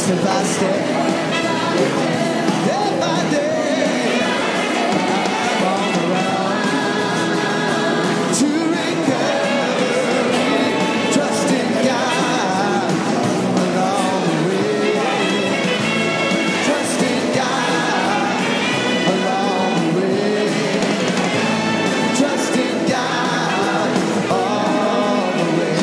step by step, day by day, I'm on the round to recovery, trusting God along the way, trusting God along the way, trusting God all the way.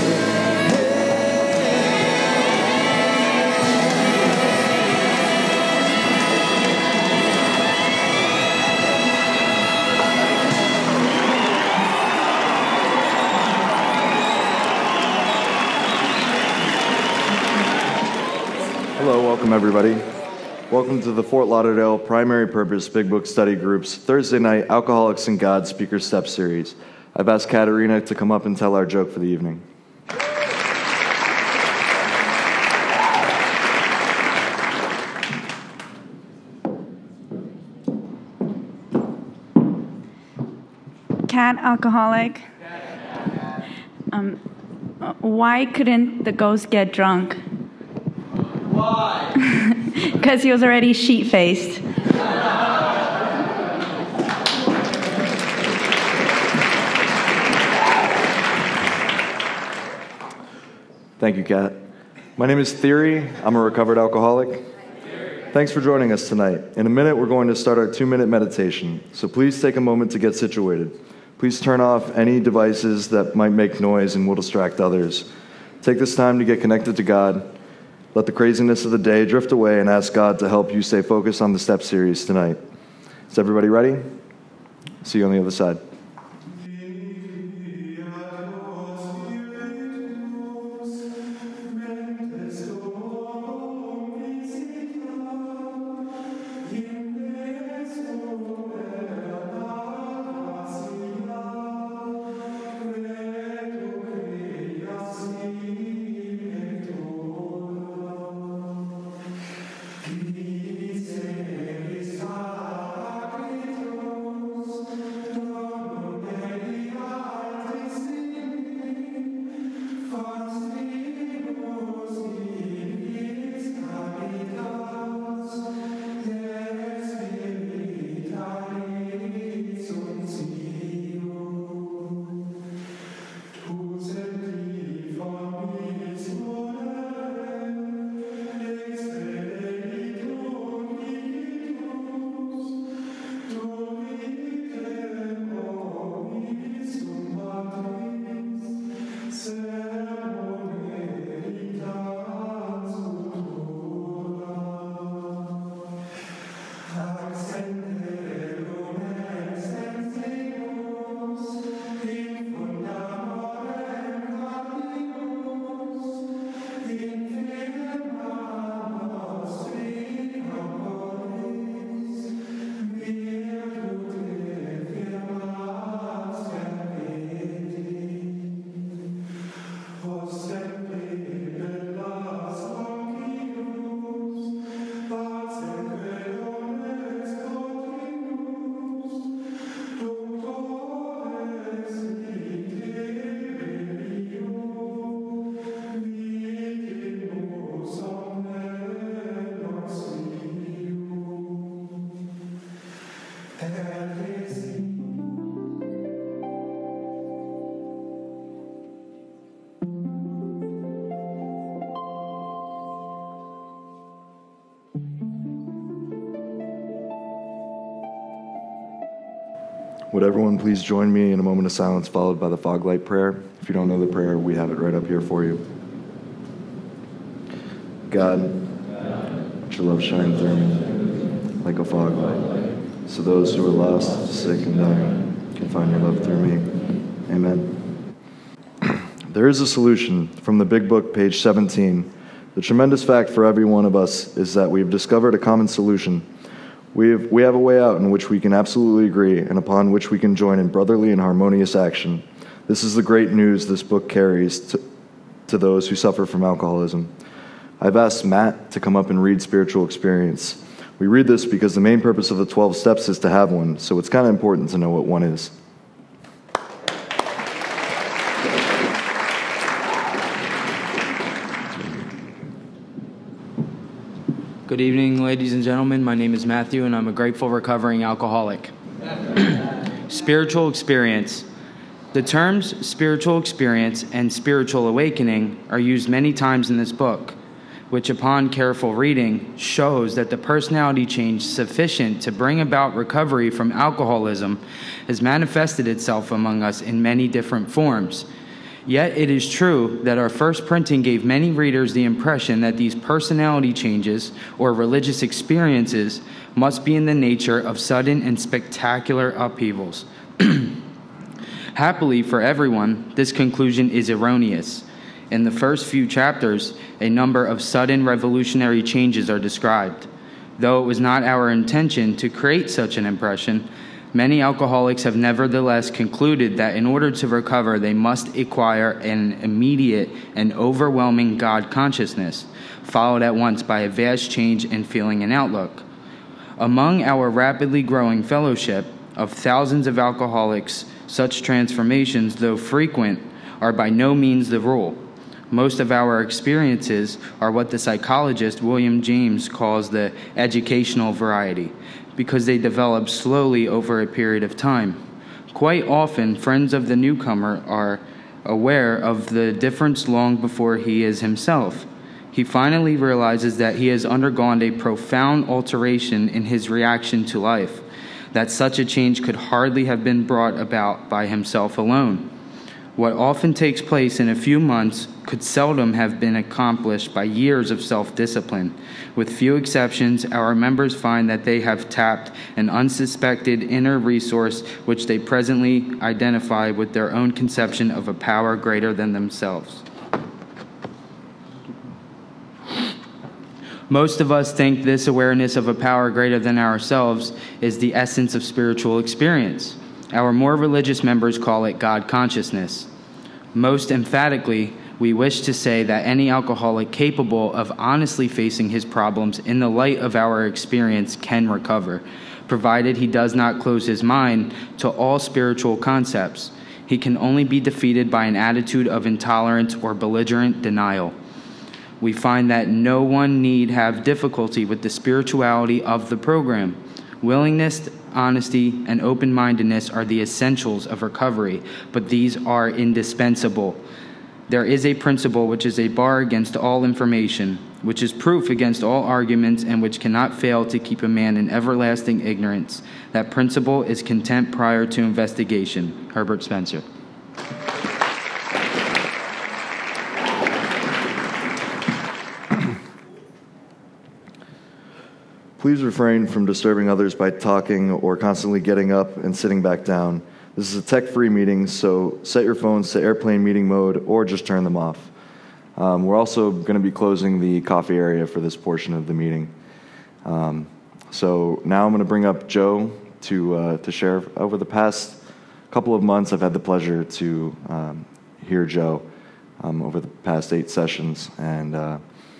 Hello, welcome everybody. Welcome to the Fort Lauderdale Primary Purpose Big Book Study Group's Thursday night Alcoholics and God Speaker Step Series. I've asked Katerina to come up and tell our joke for the evening. Cat alcoholic. Why couldn't the ghost get drunk? Why? Because he was already sheet-faced. Thank you, Kat. My name is Theory. I'm a recovered alcoholic. Thanks for joining us tonight. In a minute, we're going to start our 2-minute meditation, so please take a moment to get situated. Please turn off any devices that might make noise and will distract others. Take this time to get connected to God. Let the craziness of the day drift away and ask God to help you stay focused on the step series tonight. Is everybody ready? See you on the other side. Would everyone please join me in a moment of silence followed by the fog light prayer? If you don't know the prayer, we have it right up here for you. God, let your love shine through me like a fog light, so those who are lost, sick, and dying can find your love through me. Amen. There is a solution from the Big Book, page 17. The tremendous fact for every one of us is that we have discovered a common solution. We have a way out in which we can absolutely agree and upon which we can join in brotherly and harmonious action. This is the great news this book carries to those who suffer from alcoholism. I've asked Matt to come up and read Spiritual Experience. We read this because the main purpose of the 12 steps is to have one, so it's kind of important to know what one is. Good evening, ladies and gentlemen. My name is Matthew, and I'm a grateful recovering alcoholic. Spiritual experience. The terms spiritual experience and spiritual awakening are used many times in this book, which upon careful reading shows that the personality change sufficient to bring about recovery from alcoholism has manifested itself among us in many different forms. Yet it is true that our first printing gave many readers the impression that these personality changes or religious experiences must be in the nature of sudden and spectacular upheavals. Happily for everyone, this conclusion is erroneous. In the first few chapters, a number of sudden revolutionary changes are described. Though it was not our intention to create such an impression, many alcoholics have nevertheless concluded that in order to recover, they must acquire an immediate and overwhelming God consciousness, followed at once by a vast change in feeling and outlook. Among our rapidly growing fellowship of thousands of alcoholics, such transformations, though frequent, are by no means the rule. Most of our experiences are what the psychologist William James calls the educational variety, because they develop slowly over a period of time. Quite often, friends of the newcomer are aware of the difference long before he is himself. He finally realizes that he has undergone a profound alteration in his reaction to life, that such a change could hardly have been brought about by himself alone. What often takes place in a few months could seldom have been accomplished by years of self-discipline. With few exceptions, our members find that they have tapped an unsuspected inner resource which they presently identify with their own conception of a power greater than themselves. Most of us think this awareness of a power greater than ourselves is the essence of spiritual experience. Our more religious members call it God consciousness. Most emphatically, we wish to say that any alcoholic capable of honestly facing his problems in the light of our experience can recover, provided he does not close his mind to all spiritual concepts. He can only be defeated by an attitude of intolerance or belligerent denial. We find that no one need have difficulty with the spirituality of the program. Willingness, honesty, and open-mindedness are the essentials of recovery, but these are indispensable. There is a principle which is a bar against all information, which is proof against all arguments, and which cannot fail to keep a man in everlasting ignorance. That principle is contempt prior to investigation. Herbert Spencer. Please refrain from disturbing others by talking or constantly getting up and sitting back down. This is a tech-free meeting, so set your phones to airplane meeting mode or just turn them off. We're also going to be closing the coffee area for this portion of the meeting. So now I'm going to bring up Joe to share. Over the past couple of months, I've had the pleasure to hear Joe over the past 8 sessions, and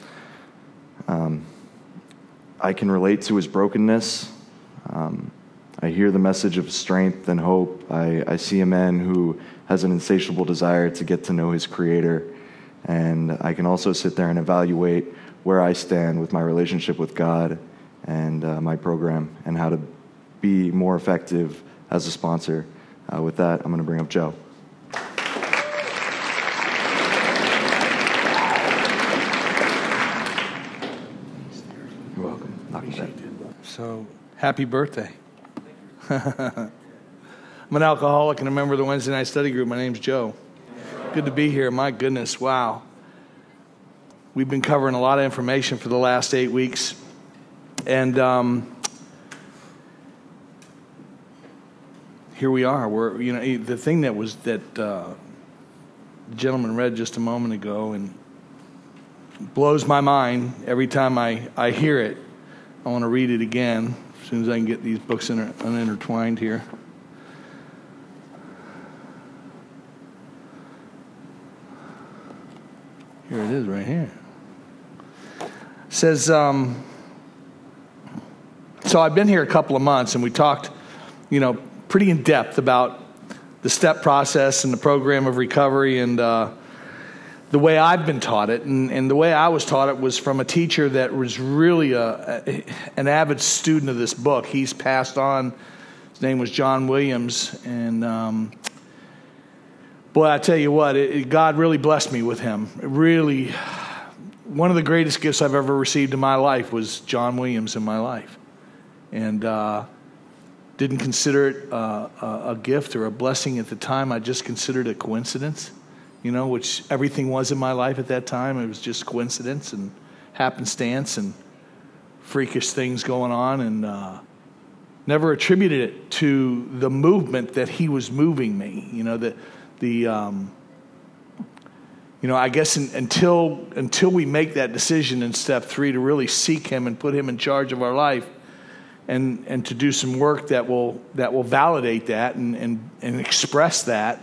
I can relate to his brokenness. I hear the message of strength and hope. I see a man who has an insatiable desire to get to know his Creator. And I can also sit there and evaluate where I stand with my relationship with God and my program and how to be more effective as a sponsor. With that, I'm going to bring up Joe. You're welcome. So, happy birthday. I'm an alcoholic and a member of the Wednesday night study group. My name's Joe. Good to be here. My goodness, wow. We've been covering a lot of information for the last 8 weeks. And here we are. We're, the thing that the gentleman read just a moment ago and blows my mind every time I hear it. I want to read it again as soon as I can get these books unintertwined here. Here it is right here. It says, so I've been here a couple of months and we talked, pretty in depth about the step process and the program of recovery and the way I've been taught it. And the way I was taught it was from a teacher that was really an avid student of this book. He's passed on. His name was John Williams. And boy, I tell you what, God really blessed me with him. Really, one of the greatest gifts I've ever received in my life was John Williams in my life. And didn't consider it a gift or a blessing at the time. I just considered it a coincidence, which everything was in my life at that time. It was just coincidence and happenstance and freakish things going on, and never attributed it to the movement that he was moving me. I guess until we make that decision in step 3 to really seek him and put him in charge of our life, and to do some work that will validate that and express that,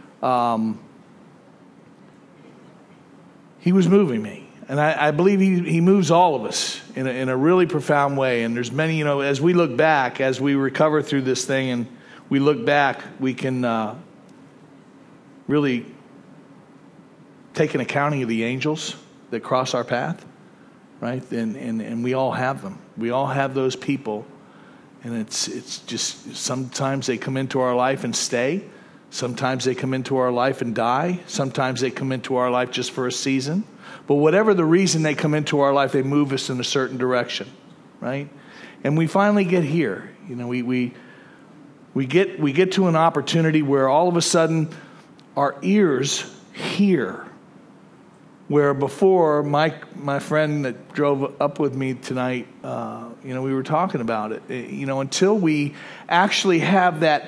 he was moving me, and I believe he moves all of us in a really profound way. And there's many, as we look back, as we recover through this thing, and we look back, we can really take an accounting of the angels that cross our path, right? And we all have them. We all have those people. And it's just, sometimes they come into our life and stay. Sometimes they come into our life and die. Sometimes they come into our life just for a season. But whatever the reason they come into our life, they move us in a certain direction, right? And we finally get here. We get to an opportunity where all of a sudden our ears hear. Where before, my friend that drove up with me tonight, we were talking about it. Until we actually have that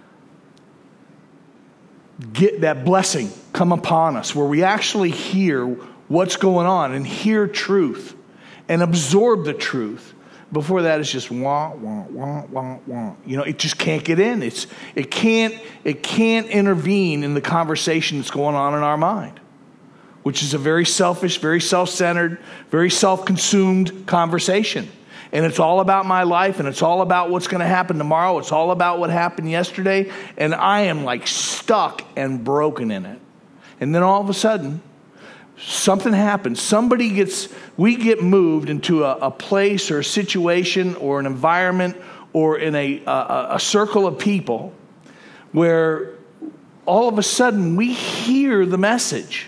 blessing come upon us, where we actually hear what's going on and hear truth and absorb the truth. Before that, it's just wah, wah, wah, wah, wah. It just can't get in. It can't intervene in the conversation that's going on in our mind, which is a very selfish, very self-centered, very self-consumed conversation. And it's all about my life, and it's all about what's going to happen tomorrow. It's all about what happened yesterday, and I am like stuck and broken in it. And then all of a sudden, something happens. We get moved into a place or a situation or an environment or in a circle of people where all of a sudden we hear the message.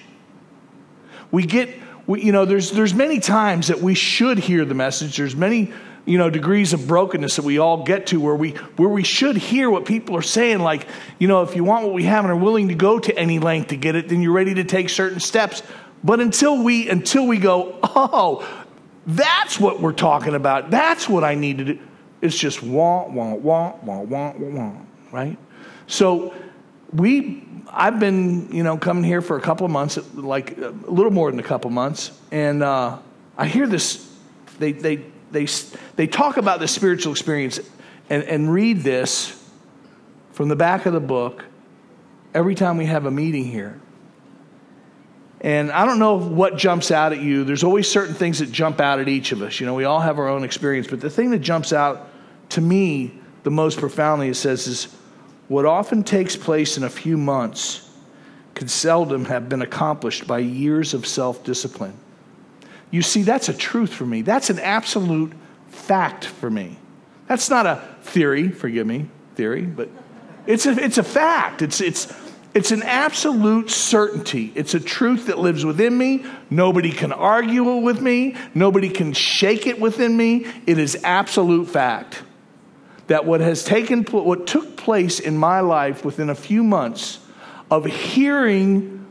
There's many times that we should hear the message. There's many, degrees of brokenness that we all get to where we should hear what people are saying. Like, if you want what we have and are willing to go to any length to get it, then you're ready to take certain steps. But until we go, oh, that's what we're talking about. That's what I need to do. It's just wah, wah, wah, wah, wah, wah, wah, right? So I've been, coming here for a couple of months, like a little more than a couple of months, and I hear this. They talk about the spiritual experience and read this from the back of the book every time we have a meeting here. And I don't know what jumps out at you. There's always certain things that jump out at each of us. We all have our own experience, but the thing that jumps out to me the most profoundly, it says, is what often takes place in a few months can seldom have been accomplished by years of self-discipline. You see, that's a truth for me. That's an absolute fact for me. That's not a theory, forgive me, but it's a fact. It's an absolute certainty. It's a truth that lives within me. Nobody can argue it with me. Nobody can shake it within me. It is absolute fact that what took place in my life within a few months of hearing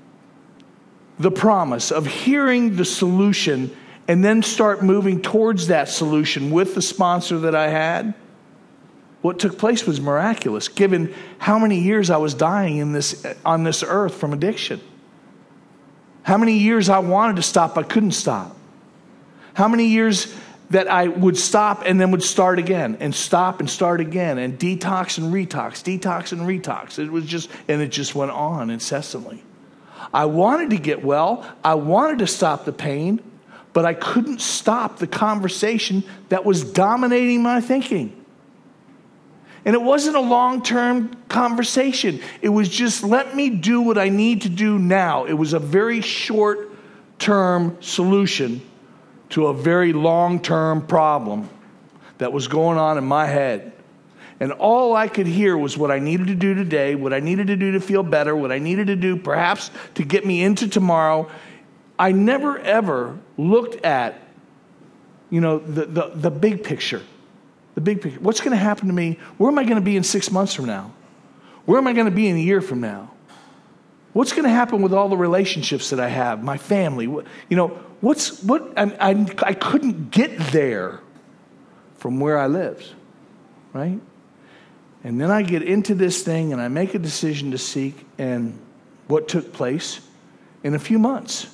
the promise, of hearing the solution, and then start moving towards that solution with the sponsor that I had, what took place was miraculous, given how many years I was dying on this earth from addiction. How many years I wanted to stop, I couldn't stop. How many years that I would stop and then would start again, and stop and start again, and detox and retox, detox and retox. It just went on incessantly. I wanted to get well. I wanted to stop the pain, but I couldn't stop the conversation that was dominating my thinking. And it wasn't a long-term conversation. It was just, let me do what I need to do now. It was a very short-term solution to a very long-term problem that was going on in my head. And all I could hear was what I needed to do today, what I needed to do to feel better, what I needed to do perhaps to get me into tomorrow. I never, ever looked at, the big picture. The big picture. What's going to happen to me? Where am I going to be in 6 months from now? Where am I going to be in a year from now? What's going to happen with all the relationships that I have, my family? I couldn't get there from where I lived, right? And then I get into this thing and I make a decision to seek, and what took place in a few months.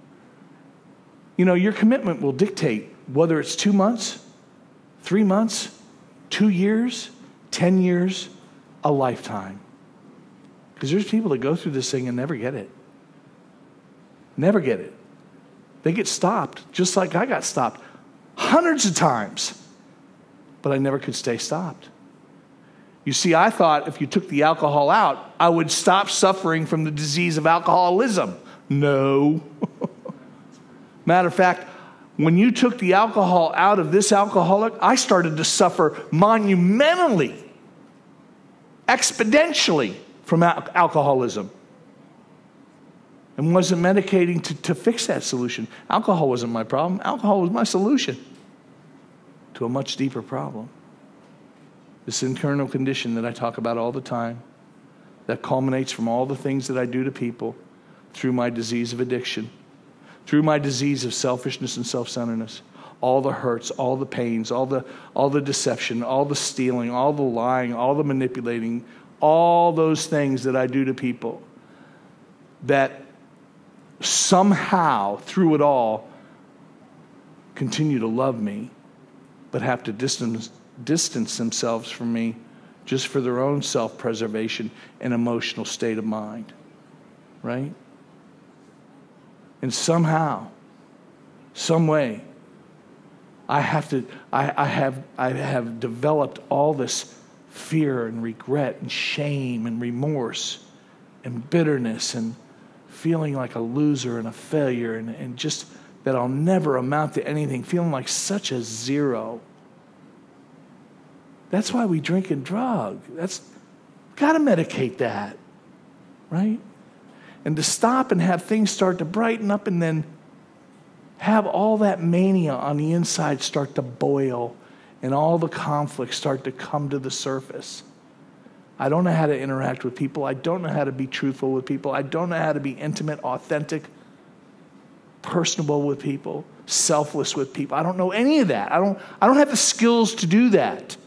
Your commitment will dictate whether it's 2 months, 3 months, 2 years, 10 years, a lifetime. Because there's people that go through this thing and never get it. Never get it. They get stopped, just like I got stopped hundreds of times. But I never could stay stopped. You see, I thought if you took the alcohol out, I would stop suffering from the disease of alcoholism. No. Matter of fact, when you took the alcohol out of this alcoholic, I started to suffer monumentally, exponentially from alcoholism. And wasn't medicating to fix that solution. Alcohol wasn't my problem. Alcohol was my solution to a much deeper problem. This internal condition that I talk about all the time, that culminates from all the things that I do to people through my disease of addiction, through my disease of selfishness and self-centeredness, all the hurts, all the pains, all the deception, all the stealing, all the lying, all the manipulating, all those things that I do to people that somehow, through it all, continue to love me, but have to distance themselves from me just for their own self-preservation and emotional state of mind, right? And somehow, some way, I have developed all this fear and regret and shame and remorse and bitterness and feeling like a loser and a failure and just that I'll never amount to anything, feeling like such a zero. That's why we drink and drug. Got to medicate that, right? And to stop and have things start to brighten up and then have all that mania on the inside start to boil and all the conflicts start to come to the surface. I don't know how to interact with people. I don't know how to be truthful with people. I don't know how to be intimate, authentic, personable with people, selfless with people. I don't know any of that. I don't have the skills to do that.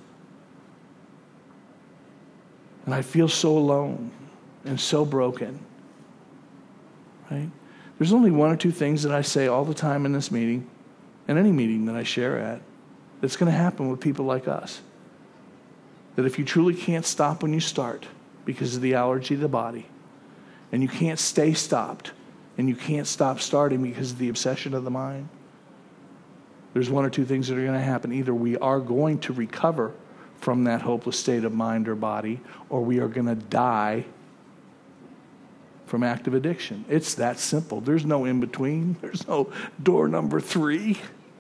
And I feel so alone and so broken. Right? There's only one or two things that I say all the time in this meeting, and any meeting that I share at, that's going to happen with people like us. That if you truly can't stop when you start because of the allergy of the body, and you can't stay stopped, and you can't stop starting because of the obsession of the mind, there's one or two things that are going to happen. Either we are going to recover from that hopeless state of mind or body, or we are going to die from active addiction. It's that simple. There's no in between. There's no door number 3.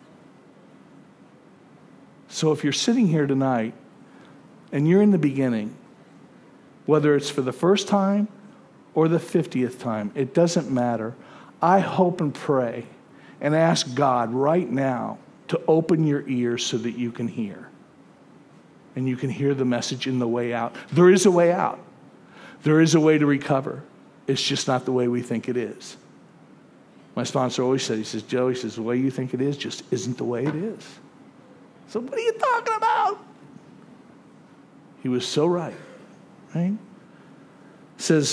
So if you're sitting here tonight and you're in the beginning, whether it's for the first time or the 50th time, it doesn't matter. I hope and pray and ask God right now to open your ears so that you can hear. And you can hear the message in the way out. There is a way out. There is a way to recover. It's just not the way we think it is. My sponsor always said, he says, Joe, the way you think it is just isn't the way it is. So what are you talking about? He was so right. Right? It says,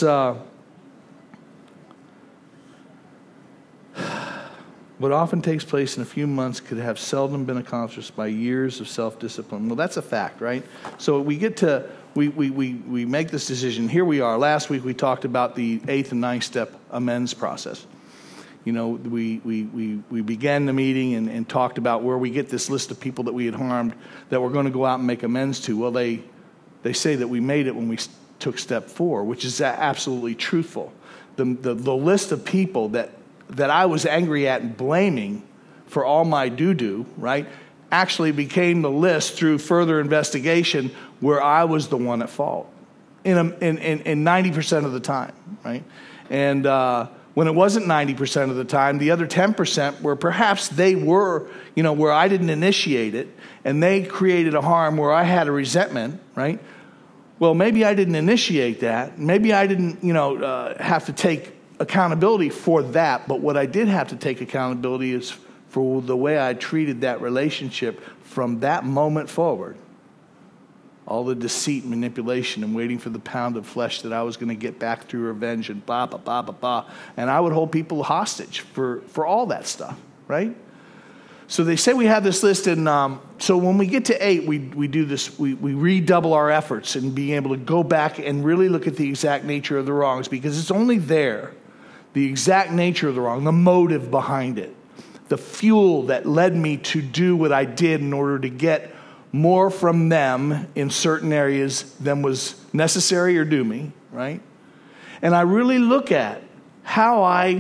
what often takes place in a few months could have seldom been accomplished by years of self-discipline. Well, that's a fact, right? So we get to, we make this decision. Here we are. Last week we talked about the 8th and 9th step amends process. You know, we began the meeting and talked about where we get this list of people that we had harmed that we're going to go out and make amends to. Well, they they say that we made it when we took step 4, which is absolutely truthful. The list of people that I was angry at and blaming for all my doo-doo, right, actually became the list through further investigation where I was the one at fault in 90% of the time, right? And when it wasn't 90% of the time, the other 10% where perhaps they were, where I didn't initiate it, and they created a harm where I had a resentment, right? Well, maybe I didn't initiate that. Maybe I didn't, have to take accountability for that. But what I did have to take accountability is for the way I treated that relationship from that moment forward. All the deceit, manipulation, and waiting for the pound of flesh that I was going to get back through revenge and blah, blah, blah, blah, blah. And I would hold people hostage for all that stuff, right? So they say we have this list, and so when we get to 8, we do this, we redouble our efforts in being able to go back and really look at the exact nature of the wrongs, because it's only there, the exact nature of the wrong, the motive behind it, the fuel that led me to do what I did in order to get more from them in certain areas than was necessary or due me, right? And I really look at how I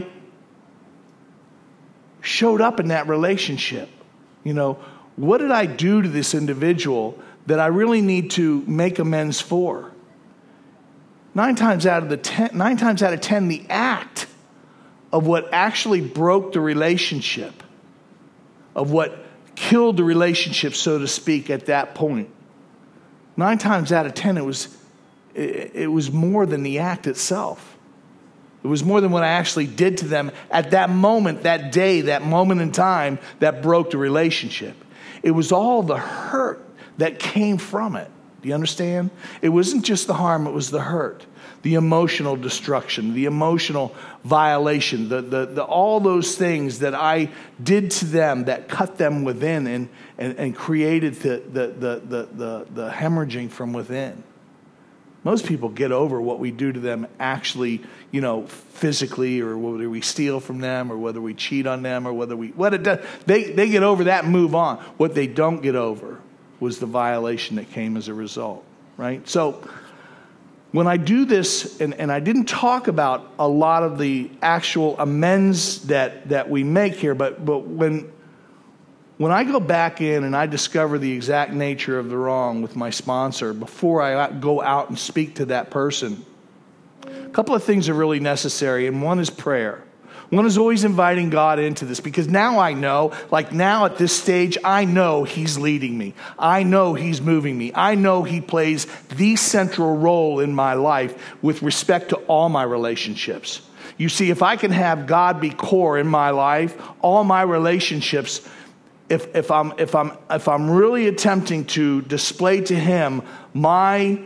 showed up in that relationship. What did I do to this individual that I really need to make amends for? 9 times out of 10, the act of what actually broke the relationship, of what killed the relationship, so to speak, at that point, 9 times out of 10, it was more than the act itself. It was more than what I actually did to them at that moment, that day, that moment in time that broke the relationship. It was all the hurt that came from it. Do you understand? It wasn't just the harm, it was the hurt, the emotional destruction, the emotional violation, the all those things that I did to them that cut them within and created the hemorrhaging from within. Most people get over what we do to them actually, physically, or whether we steal from them, or whether we cheat on them, or they get over that and move on. What they don't get over was the violation that came as a result, right? So when I do this, and I didn't talk about a lot of the actual amends that we make here, but when I go back in and I discover the exact nature of the wrong with my sponsor, before I go out and speak to that person, a couple of things are really necessary, and one is prayer. One is always inviting God into this, because now I know, now at this stage, I know He's leading me. I know He's moving me. I know He plays the central role in my life with respect to all my relationships. You see, if I can have God be core in my life, all my relationships, if I'm really attempting to display to Him my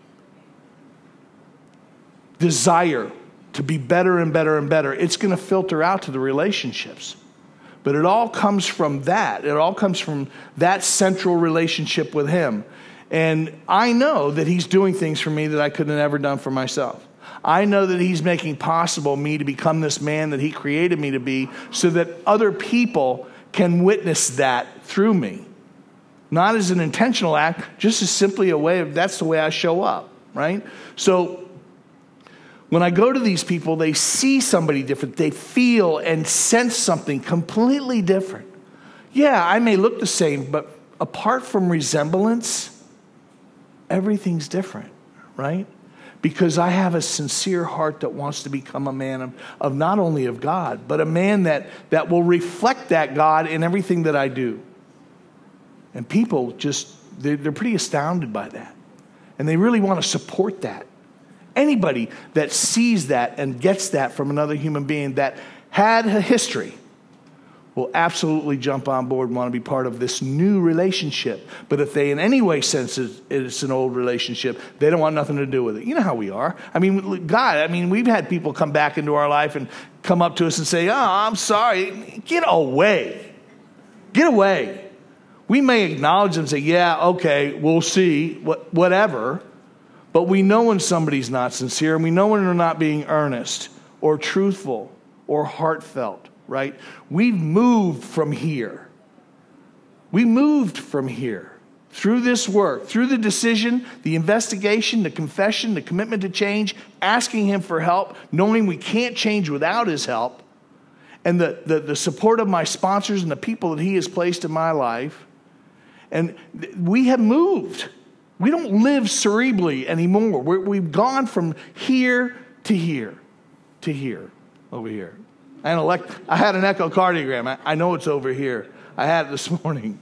desire to be better and better and better, it's going to filter out to the relationships. But it all comes from that. It all comes from that central relationship with Him. And I know that He's doing things for me that I could have never done for myself. I know that He's making possible me to become this man that He created me to be, so that other people can witness that through me. Not as an intentional act, just as simply a way of, that's the way I show up, right? So when I go to these people, they see somebody different. They feel and sense something completely different. Yeah, I may look the same, but apart from resemblance, everything's different, right? Because I have a sincere heart that wants to become a man of not only of God, but a man that will reflect that God in everything that I do. And people they're pretty astounded by that. And they really want to support that. Anybody that sees that and gets that from another human being that had a history will absolutely jump on board and want to be part of this new relationship. But if they in any way sense it's an old relationship, they don't want nothing to do with it. You know how we are. We've had people come back into our life and come up to us and say, "Oh, I'm sorry." Get away. Get away. We may acknowledge them and say, "Yeah, okay, we'll see," whatever. But we know when somebody's not sincere, and we know when they're not being earnest or truthful or heartfelt. Right? We've moved from here. We moved from here through this work, through the decision, the investigation, the confession, the commitment to change, asking him for help, knowing we can't change without his help, and the support of my sponsors and the people that he has placed in my life. And we have moved. We don't live cerebrally anymore. We've gone from here to here to here, over here. I had an echocardiogram. I know it's over here. I had it this morning.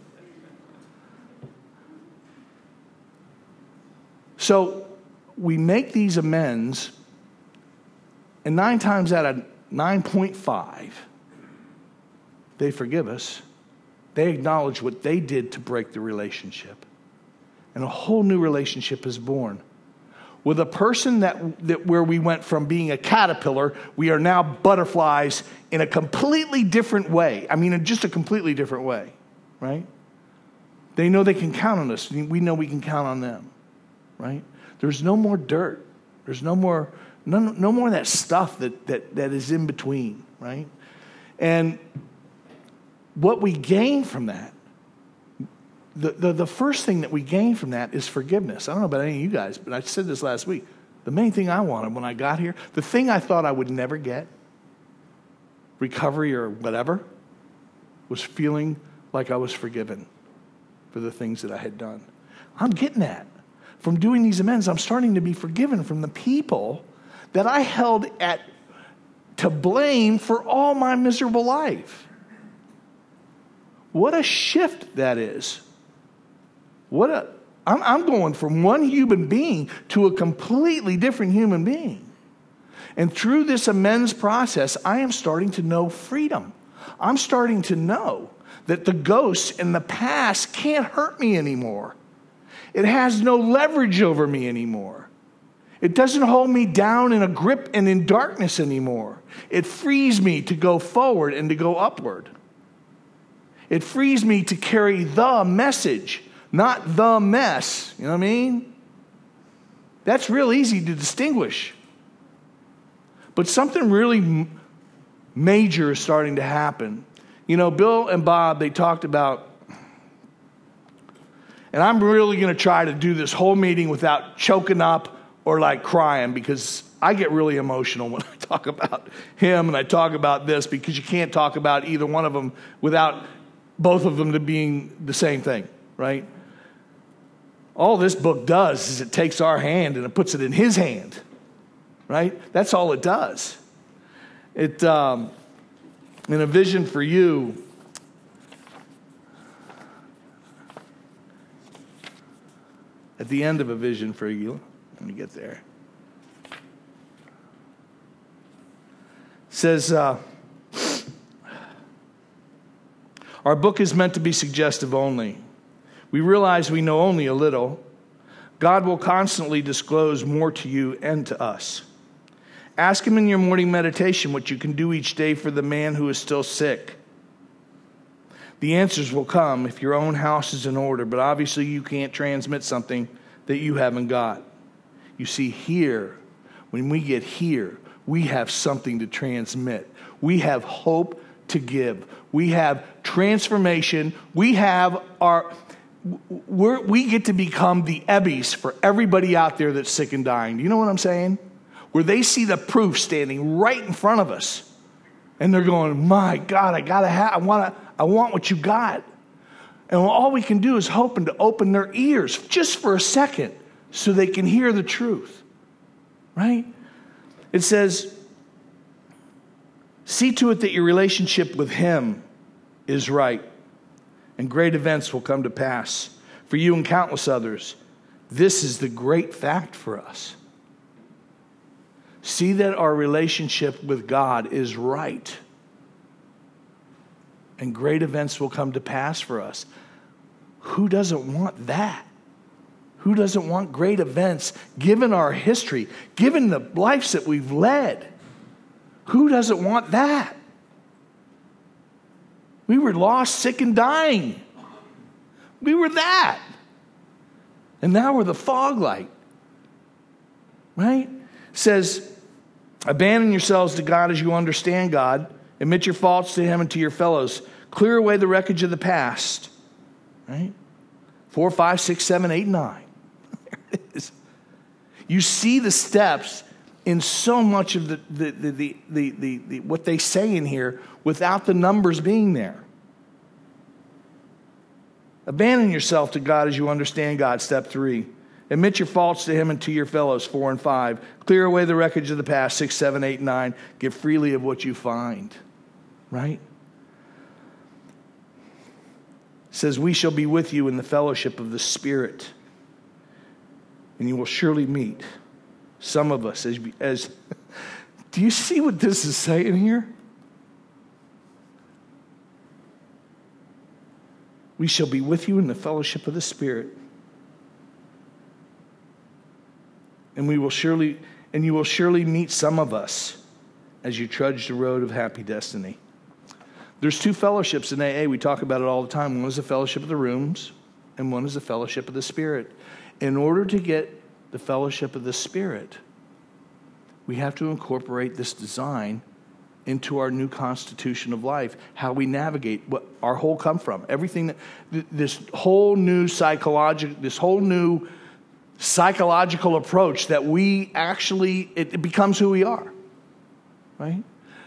So we make these amends, and 9 times out of 9.5, they forgive us. They acknowledge what they did to break the relationship. And a whole new relationship is born. With a person that where we went from being a caterpillar, we are now butterflies in a completely different way. I mean, in just a completely different way, right? They know they can count on us. We know we can count on them, right? There's no more dirt. There's no more of that stuff that is in between, right? And what we gain from that, the first thing that we gain from that is forgiveness. I don't know about any of you guys, but I said this last week. The main thing I wanted when I got here, the thing I thought I would never get, recovery or whatever, was feeling like I was forgiven for the things that I had done. I'm getting that. From doing these amends, I'm starting to be forgiven from the people that I held to blame for all my miserable life. What a shift that is. I'm going from one human being to a completely different human being. And through this amends process, I am starting to know freedom. I'm starting to know that the ghosts in the past can't hurt me anymore. It has no leverage over me anymore. It doesn't hold me down in a grip and in darkness anymore. It frees me to go forward and to go upward. It frees me to carry the message, not the mess. You know what I mean? That's real easy to distinguish. But something really major is starting to happen. You know, Bill and Bob, they talked about, and I'm really going to try to do this whole meeting without choking up or like crying, because I get really emotional when I talk about him and I talk about this, because you can't talk about either one of them without both of them to being the same thing, right? All this book does is it takes our hand and it puts it in his hand, right? That's all it does. It, in a vision for you, at the end of a vision for you, let me get there. It says, our book is meant to be suggestive only. We realize we know only a little. God will constantly disclose more to you and to us. Ask him in your morning meditation what you can do each day for the man who is still sick. The answers will come if your own house is in order, but obviously you can't transmit something that you haven't got. You see, here, when we get here, we have something to transmit. We have hope to give. We have transformation. We have we get to become the Ebbies for everybody out there that's sick and dying. Do you know what I'm saying? Where they see the proof standing right in front of us, and they're going, "My God, I want what you got." And all we can do is hope and to open their ears just for a second so they can hear the truth, right? It says, see to it that your relationship with him is right, and great events will come to pass for you and countless others. This is the great fact for us. See that our relationship with God is right, and great events will come to pass for us. Who doesn't want that? Who doesn't want great events, given our history, given the lives that we've led? Who doesn't want that? We were lost, sick, and dying. We were that. And now we're the fog light. Right? It says, abandon yourselves to God as you understand God. Admit your faults to him and to your fellows. Clear away the wreckage of the past. Right? 4, 5, 6, 7, 8, 9. There it is. You see the steps in so much of the what they say in here without the numbers being there. Abandon yourself to God as you understand God, step 3. Admit your faults to him and to your fellows, 4 and 5. Clear away the wreckage of the past, 6, 7, 8, 9. Give freely of what you find. Right? It says, we shall be with you in the fellowship of the Spirit. And you will surely meet some of us as do you see what this is saying here? We shall be with you in the fellowship of the Spirit. And you will surely meet some of us as you trudge the road of happy destiny. There's 2 fellowships in AA. We talk about it all the time. One is the fellowship of the rooms, and one is the fellowship of the Spirit. In order to get the fellowship of the Spirit, we have to incorporate this design into our new constitution of life, how we navigate, what our whole come from. Everything, this whole new psychological approach that we actually, it becomes who we are, right?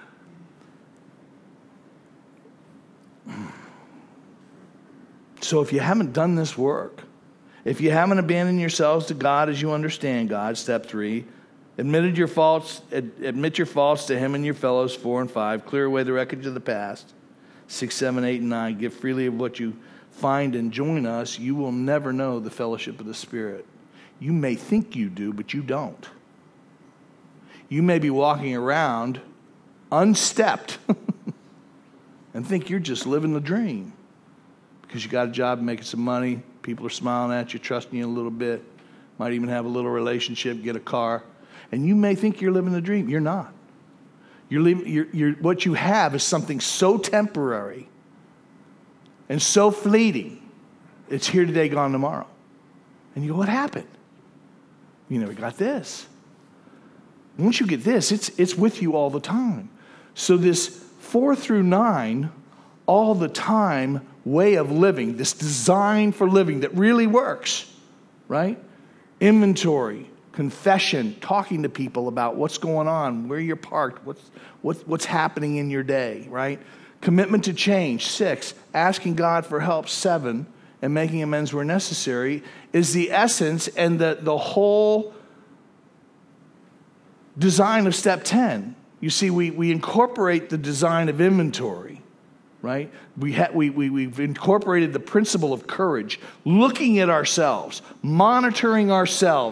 So if you haven't done this work, if you haven't abandoned yourselves to God as you understand God, step 3, admit your faults to him and your fellows, 4 and 5, clear away the wreckage of the past, 6, 7, 8, and 9, give freely of what you find and join us, you will never know the fellowship of the Spirit. You may think you do, but you don't. You may be walking around unstepped and think you're just living the dream because you got a job making some money, people are smiling at you, trusting you a little bit, might even have a little relationship, get a car, and you may think you're living the dream. You're not. What you have is something so temporary and so fleeting. It's here today, gone tomorrow. And you go, what happened? You never got this. Once you get this, it's with you all the time. So this 4 through 9, all the time way of living, this design for living that really works, right? Inventory, confession, talking to people about what's going on, where you're parked, what's happening in your day, right? Commitment to change, 6. Asking God for help, 7. And making amends where necessary, is the essence and the whole design of step 10. You see, we incorporate the design of inventory, right? We've incorporated the principle of courage, looking at ourselves, monitoring our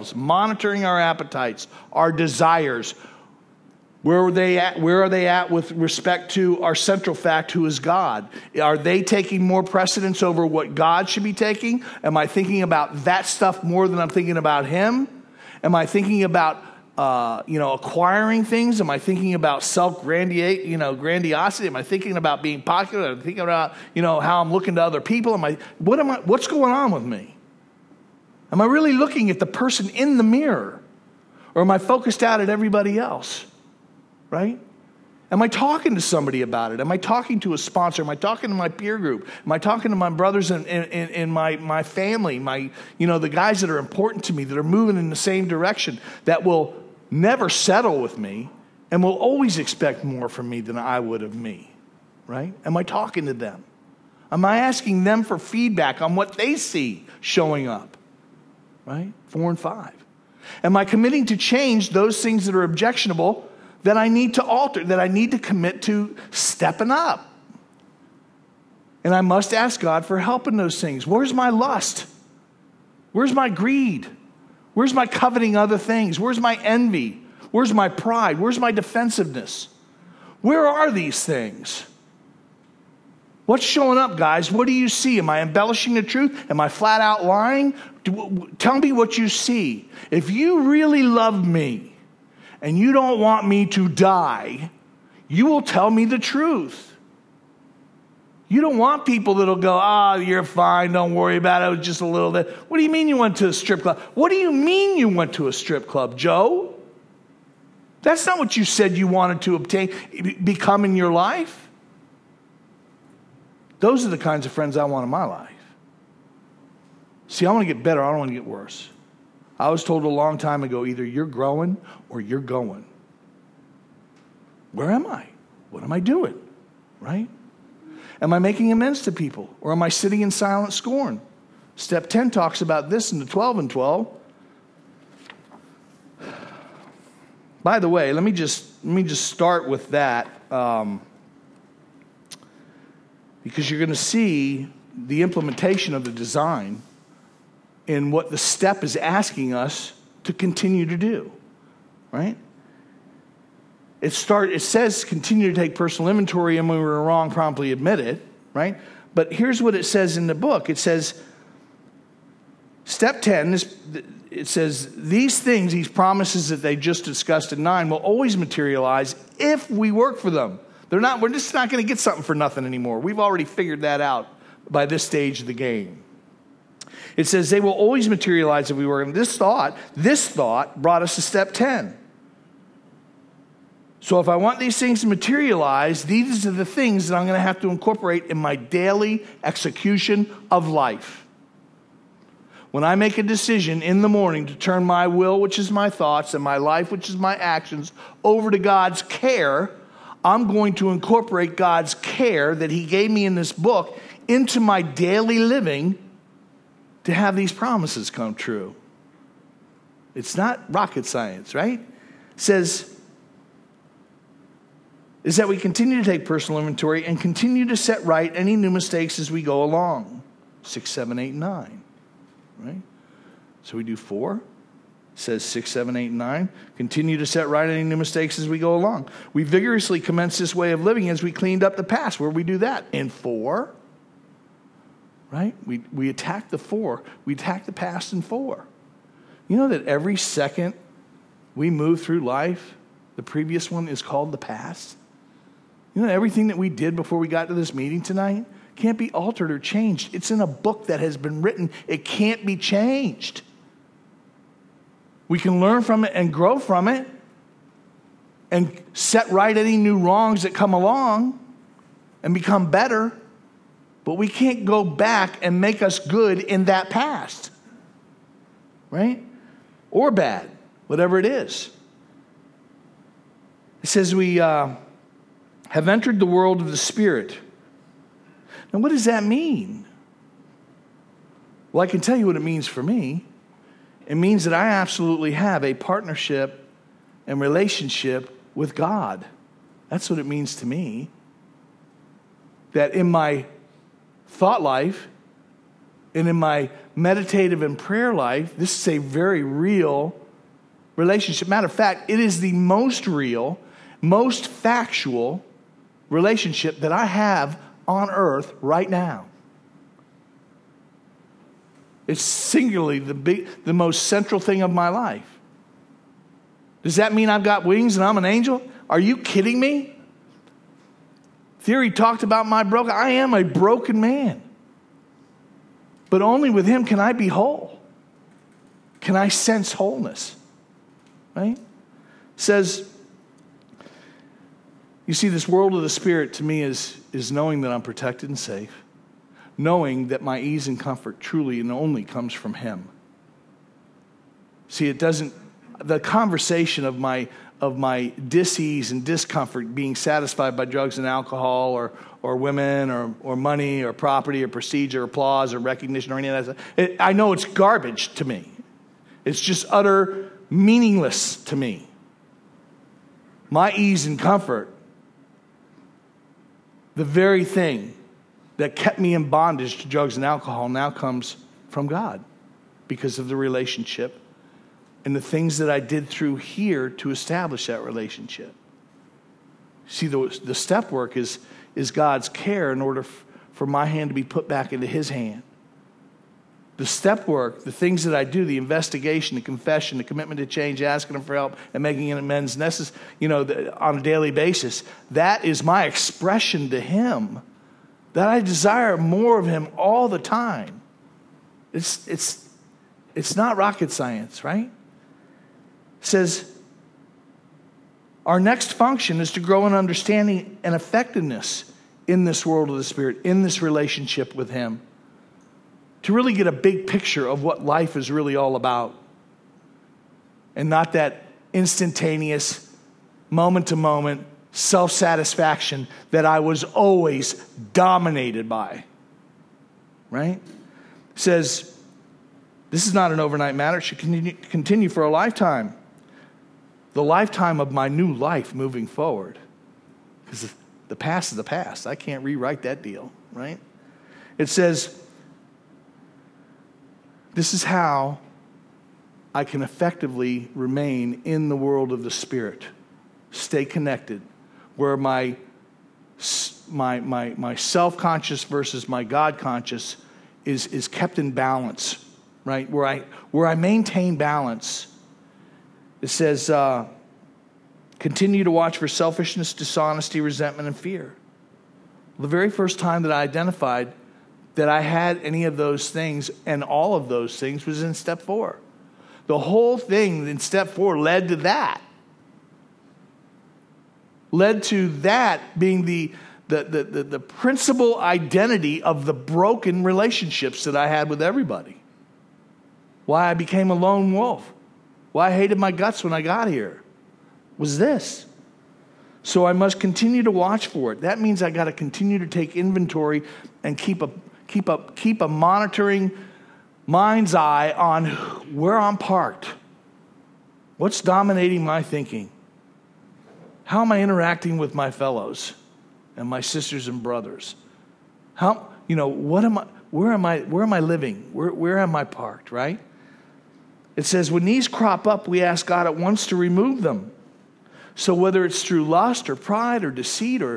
appetites, our desires. Where are they at with respect to our central fact, who is God? Are they taking more precedence over what God should be taking? Am I thinking about that stuff more than I'm thinking about Him? Am I thinking about acquiring things? Am I thinking about grandiosity? Am I thinking about being popular? Am I thinking about how I'm looking to other people? What's going on with me? Am I really looking at the person in the mirror, or am I focused out at everybody else? Right? Am I talking to somebody about it? Am I talking to a sponsor? Am I talking to my peer group? Am I talking to my brothers in my family, the guys that are important to me, that are moving in the same direction, that will never settle with me and will always expect more from me than I would of me? Right? Am I talking to them? Am I asking them for feedback on what they see showing up? Right? 4 and 5. Am I committing to change those things that are objectionable that I need to alter, that I need to commit to stepping up? And I must ask God for help in those things. Where's my lust? Where's my greed? Where's my coveting other things? Where's my envy? Where's my pride? Where's my defensiveness? Where are these things? What's showing up, guys? What do you see? Am I embellishing the truth? Am I flat out lying? Tell me what you see. If you really love me, and you don't want me to die, you will tell me the truth. You don't want people that'll go, you're fine, don't worry about it, it was just a little bit. What do you mean you went to a strip club? What do you mean you went to a strip club, Joe? That's not what you said you wanted to become in your life. Those are the kinds of friends I want in my life. See, I want to get better. I don't want to get worse. I was told a long time ago, either you're growing or you're going. Where am I? What am I doing? Right? Am I making amends to people? Or am I sitting in silent scorn? Step 10 talks about this in the 12 and 12. By the way, let me just start with that because you're going to see the implementation of the design in what the step is asking us to continue to do, right? It says continue to take personal inventory, and when we were wrong, promptly admit it, right? But here's what it says in the book. It says, step 10, it says, these things, these promises that they just discussed in 9 will always materialize if we work for them. We're just not going to get something for nothing anymore. We've already figured that out by this stage of the game. It says they will always materialize if we work. And this thought brought us to step 10. So if I want these things to materialize, these are the things that I'm going to have to incorporate in my daily execution of life. When I make a decision in the morning to turn my will, which is my thoughts, and my life, which is my actions, over to God's care, I'm going to incorporate God's care that He gave me in this book into my daily living to have these promises come true. It's not rocket science, right? It says, is that we continue to take personal inventory and continue to set right any new mistakes as we go along. 6, 7, 8, 9. Right? So we do 4. It says 6, 7, 8, 9. Continue to set right any new mistakes as we go along. We vigorously commence this way of living as we cleaned up the past. Where we do that? In 4. Right? We attack the 4. We attack the past in 4. You know that every second we move through life, the previous one is called the past? You know, everything that we did before we got to this meeting tonight can't be altered or changed. It's in a book that has been written. It can't be changed. We can learn from it and grow from it and set right any new wrongs that come along and become better, but we can't go back and make us good in that past, right? Or bad, whatever it is. It says we have entered the world of the Spirit. Now, what does that mean? Well, I can tell you what it means for me. It means that I absolutely have a partnership and relationship with God. That's what it means to me. That in my thought life and in my meditative and prayer life, this is a very real relationship. Matter of fact, it is the most real, most factual relationship that I have on earth right now. It's singularly the most central thing of my life. Does that mean I've got wings and I'm an angel? Are you kidding me? Theory talked about my broken. I am a broken man. But only with Him can I be whole. Can I sense wholeness? Right? It says, you see, this world of the Spirit to me is knowing that I'm protected and safe. Knowing that my ease and comfort truly and only comes from Him. See, the conversation of my dis-ease and discomfort being satisfied by drugs and alcohol or women or money or property or prestige or applause or recognition or any of that stuff, I know it's garbage to me. It's just utter meaningless to me. My ease and comfort, the very thing that kept me in bondage to drugs and alcohol, now comes from God because of the relationship and the things that I did through here to establish that relationship. See, the step work is God's care in order for my hand to be put back into His hand. The step work, the things that I do, the investigation, the confession, the commitment to change, asking Him for help, and making amends on a daily basis, that is my expression to Him. That I desire more of Him all the time. It's not rocket science, right? It says, our next function is to grow in understanding and effectiveness in this world of the Spirit, in this relationship with Him. to really get a big picture of what life is really all about. And not that instantaneous, moment-to-moment self-satisfaction that I was always dominated by. Right? It says, this is not an overnight matter. It should continue for a lifetime. The lifetime of my new life moving forward. Because the past is the past. I can't rewrite that deal, right? It says, this is how I can effectively remain in the world of the Spirit. Stay connected. Where my self-conscious versus my God-conscious is kept in balance, right? Where I maintain balance. It says, continue to watch for selfishness, dishonesty, resentment, and fear. The very first time that I identified that I had any of those things, and all of those things, was in step 4. The whole thing in step 4 led to that. Led to that being the principal identity of the broken relationships that I had with everybody. Why I became a lone wolf. Why I hated my guts when I got here. Was this. So I must continue to watch for it. That means I got to continue to take inventory and keep a monitoring mind's eye on where I'm parked. What's dominating my thinking? How am I interacting with my fellows and my sisters and brothers? Where am I living? Where am I parked, right? It says, when these crop up, we ask God at once to remove them. So whether it's through lust or pride or deceit or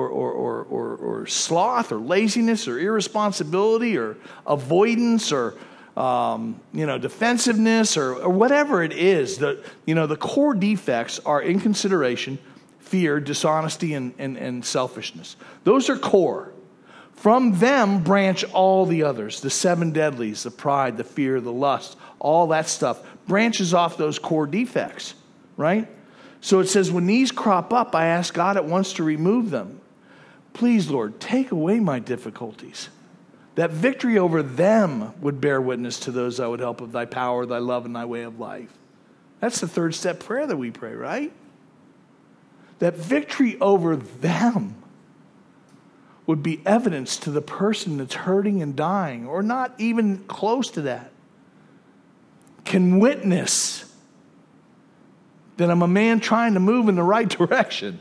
sloth or laziness or irresponsibility or avoidance or defensiveness or whatever it is, the core defects are inconsideration, fear, dishonesty, and selfishness. Those are core. From them branch all the others, the 7 deadlies, the pride, the fear, the lust, all that stuff branches off those core defects, right? So it says, when these crop up, I ask God at once to remove them. Please, Lord, take away my difficulties. That victory over them would bear witness to those I would help of thy power, thy love, and thy way of life. That's the 3rd step prayer that we pray, right? That victory over them would be evidence to the person that's hurting and dying, or not even close to that, can witness that I'm a man trying to move in the right direction.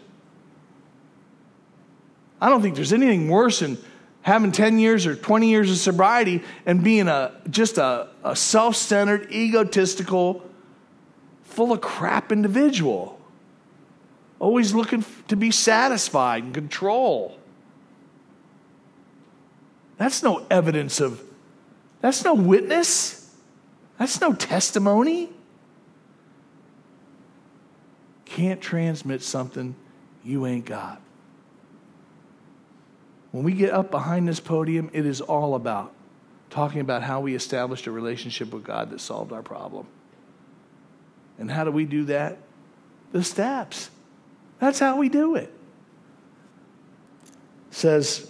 I don't think there's anything worse than having 10 years or 20 years of sobriety and being just a self-centered, egotistical, full of crap individual. Always looking to be satisfied and control. That's no evidence of, that's no witness. That's no testimony. Can't transmit something you ain't got. When we get up behind this podium, it is all about talking about how we established a relationship with God that solved our problem. And how do we do that? The steps. That's how we do it. It says,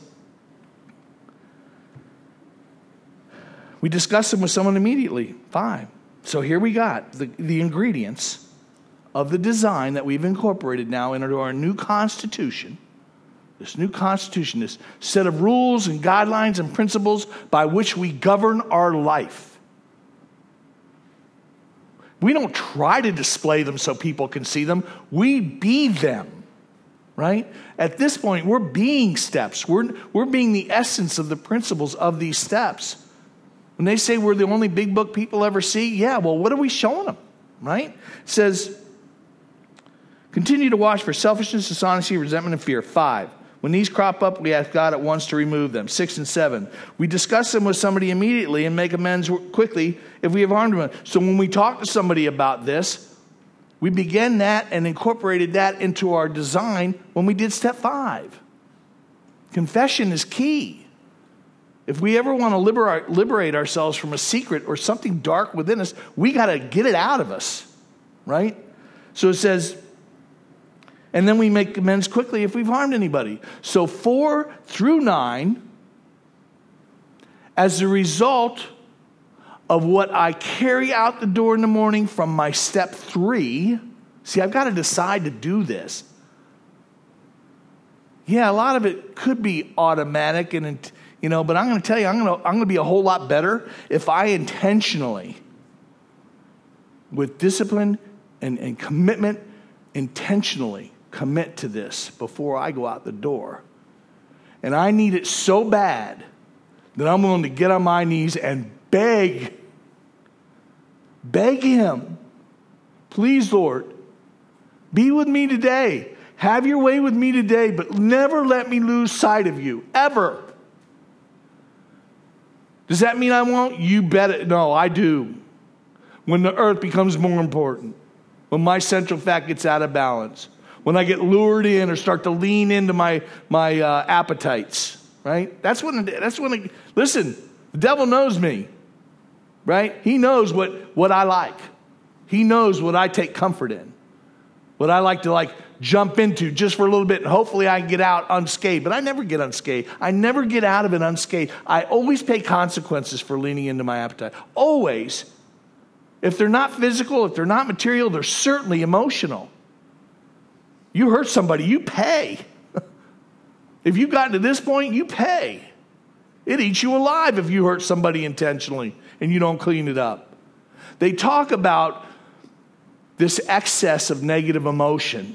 we discuss them with someone immediately. 5. So here we got the ingredients of the design that we've incorporated now into our new constitution. This new constitution, this set of rules and guidelines and principles by which we govern our life. We don't try to display them so people can see them. We be them, right? At this point, we're being steps. We're being the essence of the principles of these steps. When they say we're the only big book people ever see, yeah, well, what are we showing them, right? It says, continue to watch for selfishness, dishonesty, resentment, and fear. 5. When these crop up, we ask God at once to remove them. 6 and 7. We discuss them with somebody immediately and make amends quickly if we have harmed them. So when we talk to somebody about this, we began that and incorporated that into our design when we did step 5. Confession is key. If we ever want to liberate ourselves from a secret or something dark within us, we got to get it out of us, right? So it says, and then we make amends quickly if we've harmed anybody. So 4 through 9 as a result of what I carry out the door in the morning from my step 3. See, I've got to decide to do this. Yeah, a lot of it could be automatic, and but I'm going to tell you, I'm going to be a whole lot better if I intentionally, with discipline and commitment, intentionally commit to this before I go out the door. And I need it so bad that I'm willing to get on my knees and beg him, please, Lord, be with me today. Have your way with me today, but never let me lose sight of you, ever. Does that mean I won't? You bet it. No, I do. When the earth becomes more important, when my central fact gets out of balance, when I get lured in or start to lean into my appetites, right? That's when listen, the devil knows me, right? He knows what I like. He knows what I take comfort in, what I like to jump into just for a little bit, and hopefully I can get out unscathed. But I never get unscathed. I never get out of it unscathed. I always pay consequences for leaning into my appetite. Always. If they're not physical, if they're not material, they're certainly emotional. You hurt somebody, you pay. If you've gotten to this point, you pay. It eats you alive if you hurt somebody intentionally and you don't clean it up. They talk about this excess of negative emotion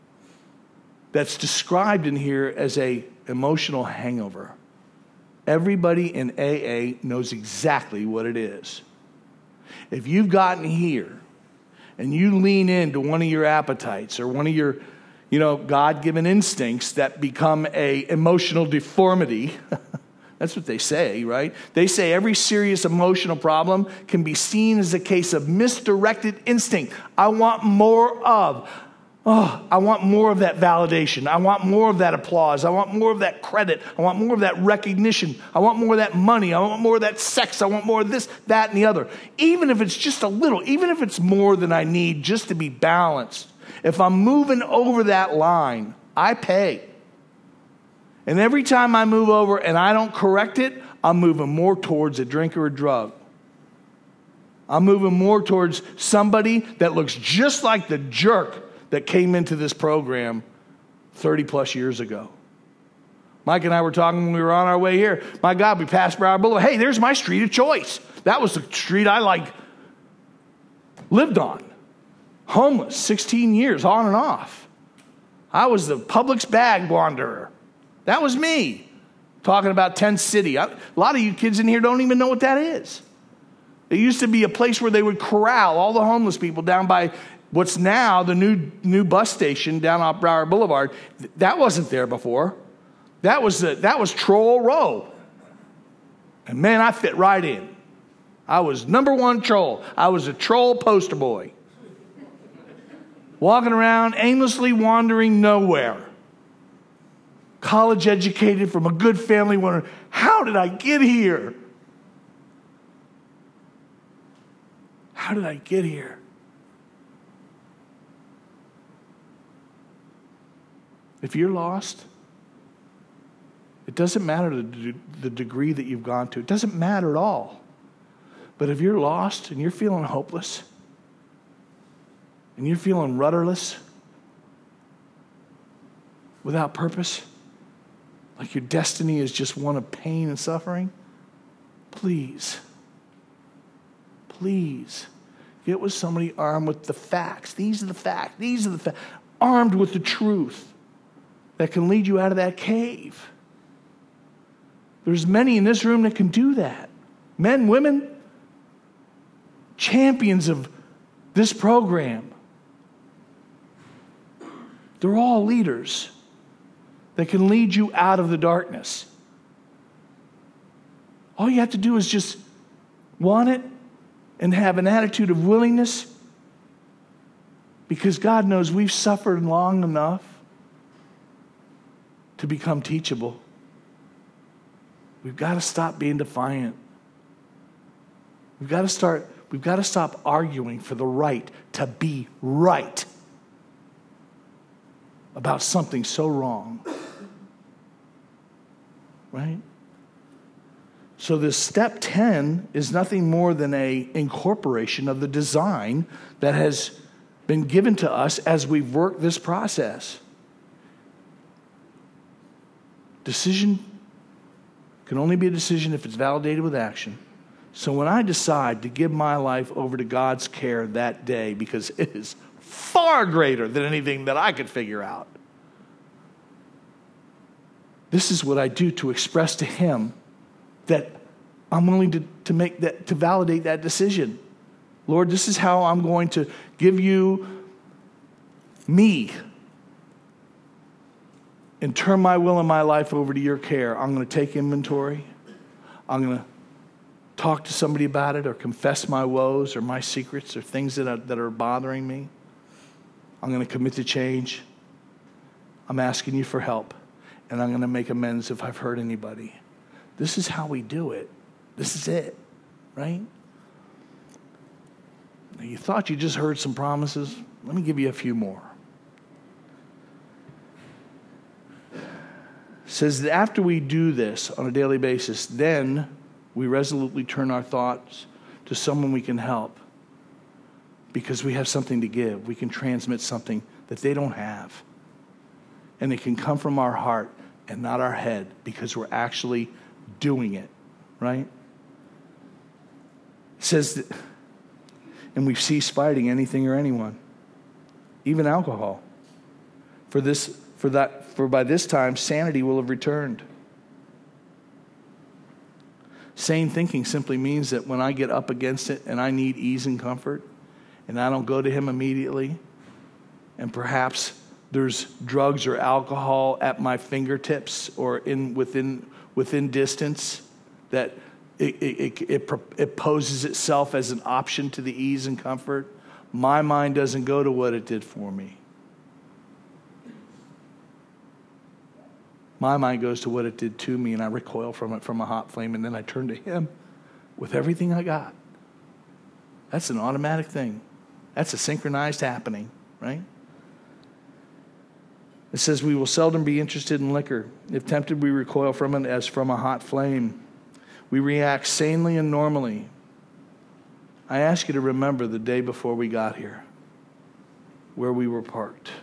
that's described in here as an emotional hangover. Everybody in AA knows exactly what it is. If you've gotten here and you lean into one of your appetites or one of your, God-given instincts that become a emotional deformity, that's what they say, right? They say every serious emotional problem can be seen as a case of misdirected instinct. I want more of. I want more of that validation. I want more of that applause. I want more of that credit. I want more of that recognition. I want more of that money. I want more of that sex. I want more of this, that, and the other. Even if it's just a little, even if it's more than I need just to be balanced, if I'm moving over that line, I pay. And every time I move over and I don't correct it, I'm moving more towards a drink or a drug. I'm moving more towards somebody that looks just like the jerk that came into this program 30 plus years ago. Mike and I were talking when we were on our way here. My God, we passed Broward Boulevard. Hey, there's my street of choice. That was the street I lived on. Homeless, 16 years, on and off. I was the Publix bag wanderer. That was me. Talking about Tent City. A lot of you kids in here don't even know what that is. It used to be a place where they would corral all the homeless people down by what's now the new bus station down off Broward Boulevard. That wasn't there before. That was Troll Row. And man, I fit right in. I was number one troll. I was a troll poster boy. Walking around, aimlessly wandering nowhere. College educated from a good family, wondering, how did I get here? How did I get here? If you're lost, it doesn't matter the degree that you've gone to. It doesn't matter at all. But if you're lost and you're feeling hopeless and you're feeling rudderless, without purpose, like your destiny is just one of pain and suffering, please get with somebody armed with the facts. These are the facts. These are the facts. Armed with the truth that can lead you out of that cave. There's many in this room that can do that. Men, women, champions of this program. They're all leaders that can lead you out of the darkness. All you have to do is just want it and have an attitude of willingness, because God knows we've suffered long enough to become teachable. We've got to stop being defiant. We've got to stop arguing for the right to be right about something so wrong. Right? So this step 10 is nothing more than a incorporation of the design that has been given to us as we've worked this process. Decision can only be a decision if it's validated with action. So when I decide to give my life over to God's care that day, because it is far greater than anything that I could figure out, this is what I do to express to Him that I'm willing to validate that decision. Lord, this is how I'm going to give you me and turn my will and my life over to your care. I'm going to take inventory. I'm going to talk to somebody about it or confess my woes or my secrets or things that are bothering me. I'm going to commit to change. I'm asking you for help. And I'm going to make amends if I've hurt anybody. This is how we do it. This is it, right? Now, you thought you just heard some promises. Let me give you a few more. It says that after we do this on a daily basis, then we resolutely turn our thoughts to someone we can help because we have something to give. We can transmit something that they don't have. And it can come from our heart and not our head because we're actually doing it, right? It says that, and we've ceased fighting anything or anyone, even alcohol. For by this time, sanity will have returned. Sane thinking simply means that when I get up against it and I need ease and comfort, and I don't go to Him immediately, and perhaps there's drugs or alcohol at my fingertips or within distance, that it poses itself as an option to the ease and comfort, my mind doesn't go to what it did for me. My mind goes to what it did to me, and I recoil from it from a hot flame, and then I turn to Him with everything I got. That's an automatic thing. That's a synchronized happening, right? It says we will seldom be interested in liquor. If tempted, we recoil from it as from a hot flame. We react sanely and normally. I ask you to remember the day before we got here, where we were parked,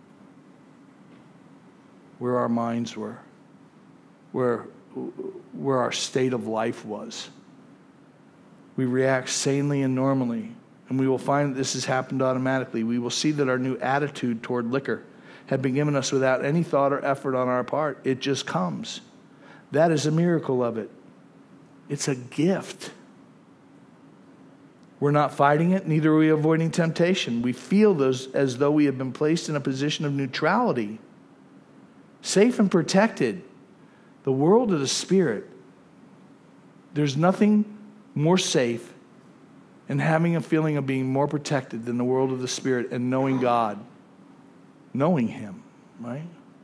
where our minds were, where our state of life was. We react sanely and normally, and we will find that this has happened automatically. We will see that our new attitude toward liquor had been given us without any thought or effort on our part. It just comes. That is a miracle of it. It's a gift. We're not fighting it, neither are we avoiding temptation. We feel those as though we have been placed in a position of neutrality, safe and protected. The world of the Spirit, there's nothing more safe in having a feeling of being more protected than the world of the Spirit and knowing God, knowing Him, right?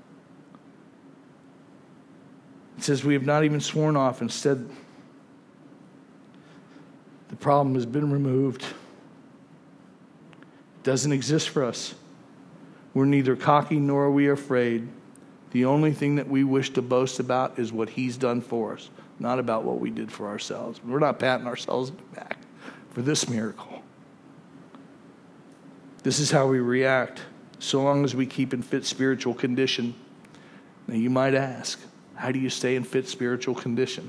It says we have not even sworn off. Instead, the problem has been removed. It doesn't exist for us. We're neither cocky nor are we afraid. The only thing that we wish to boast about is what He's done for us, not about what we did for ourselves. We're not patting ourselves on the back for this miracle. This is how we react, so long as we keep in fit spiritual condition. Now you might ask, how do you stay in fit spiritual condition?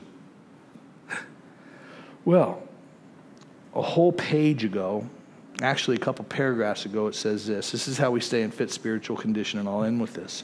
Well, a whole page ago, actually a couple paragraphs ago, it says this. This is how we stay in fit spiritual condition, and I'll end with this.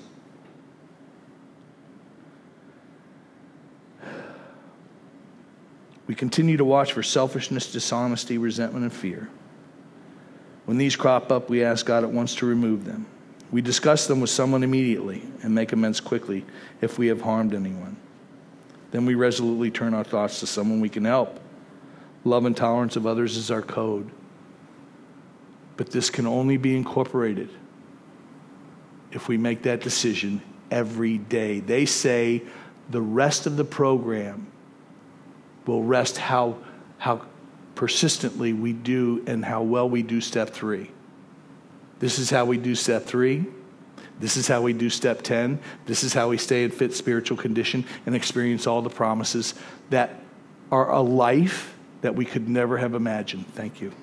We continue to watch for selfishness, dishonesty, resentment, and fear. When these crop up, we ask God at once to remove them. We discuss them with someone immediately and make amends quickly if we have harmed anyone. Then we resolutely turn our thoughts to someone we can help. Love and tolerance of others is our code. But this can only be incorporated if we make that decision every day. They say the rest of the program will rest how persistently we do and how well we do step 3. This is how we do step 3. This is how we do step 10. This is how we stay in fit spiritual condition and experience all the promises that are a life that we could never have imagined. Thank you.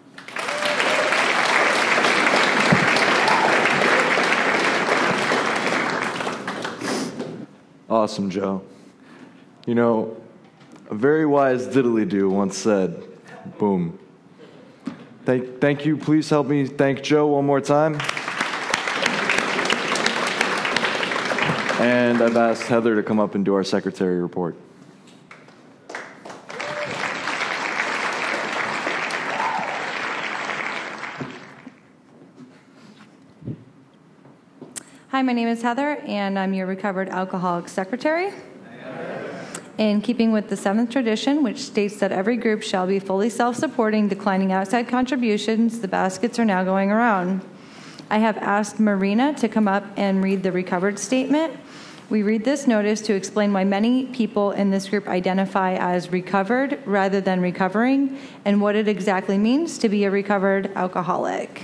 Awesome, Joe. You know, a very wise diddly-do once said, boom. Thank you. Please help me thank Joe one more time. And I've asked Heather to come up and do our secretary report. Hi, my name is Heather, and I'm your recovered alcoholic secretary. In keeping with the seventh tradition, which states that every group shall be fully self-supporting, declining outside contributions, the baskets are now going around. I have asked Marina to come up and read the recovered statement. We read this notice to explain why many people in this group identify as recovered rather than recovering, and what it exactly means to be a recovered alcoholic.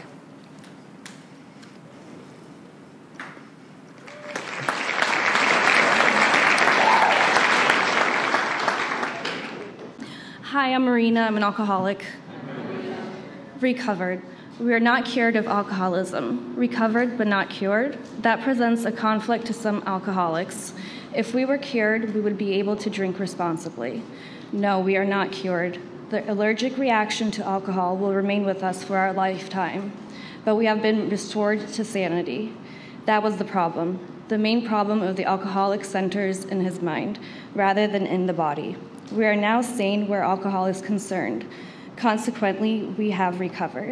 Hi, I'm Marina. I'm an alcoholic. Recovered. We are not cured of alcoholism. Recovered but not cured. That presents a conflict to some alcoholics. If we were cured, we would be able to drink responsibly. No, we are not cured. The allergic reaction to alcohol will remain with us for our lifetime, but we have been restored to sanity. That was the problem. The main problem of the alcoholic centers in his mind, rather than in the body. We are now sane where alcohol is concerned. Consequently, we have recovered.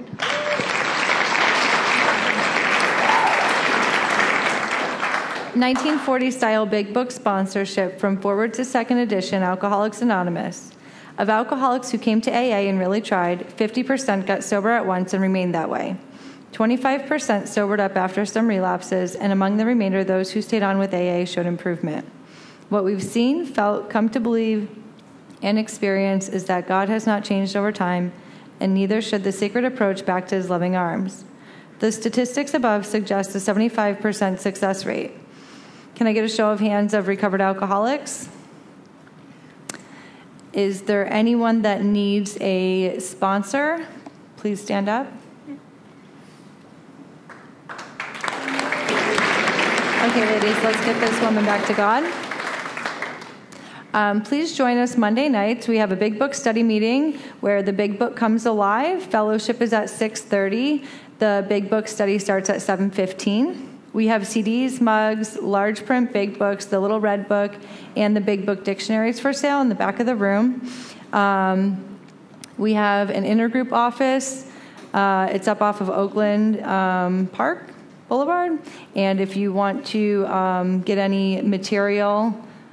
1940-style Big Book sponsorship from Forward to Second Edition, Alcoholics Anonymous. Of alcoholics who came to AA and really tried, 50% got sober at once and remained that way. 25% sobered up after some relapses, and among the remainder, those who stayed on with AA showed improvement. What we've seen, felt, come to believe, and experience is that God has not changed over time, and neither should the sacred approach back to his loving arms. The statistics above suggest a 75% success rate. Can I get a show of hands of recovered alcoholics? Is there anyone that needs a sponsor? Please stand up. Okay, ladies, let's get this woman back to God. Please join us Monday nights. We have a Big Book study meeting where the Big Book comes alive. Fellowship is at 6:30. The Big Book study starts at 7:15. We have CDs, mugs, large print Big Books, the little red book, and the Big Book dictionaries for sale in the back of the room. We have an intergroup office. It's up off of Oakland Park Boulevard. And if you want to get any material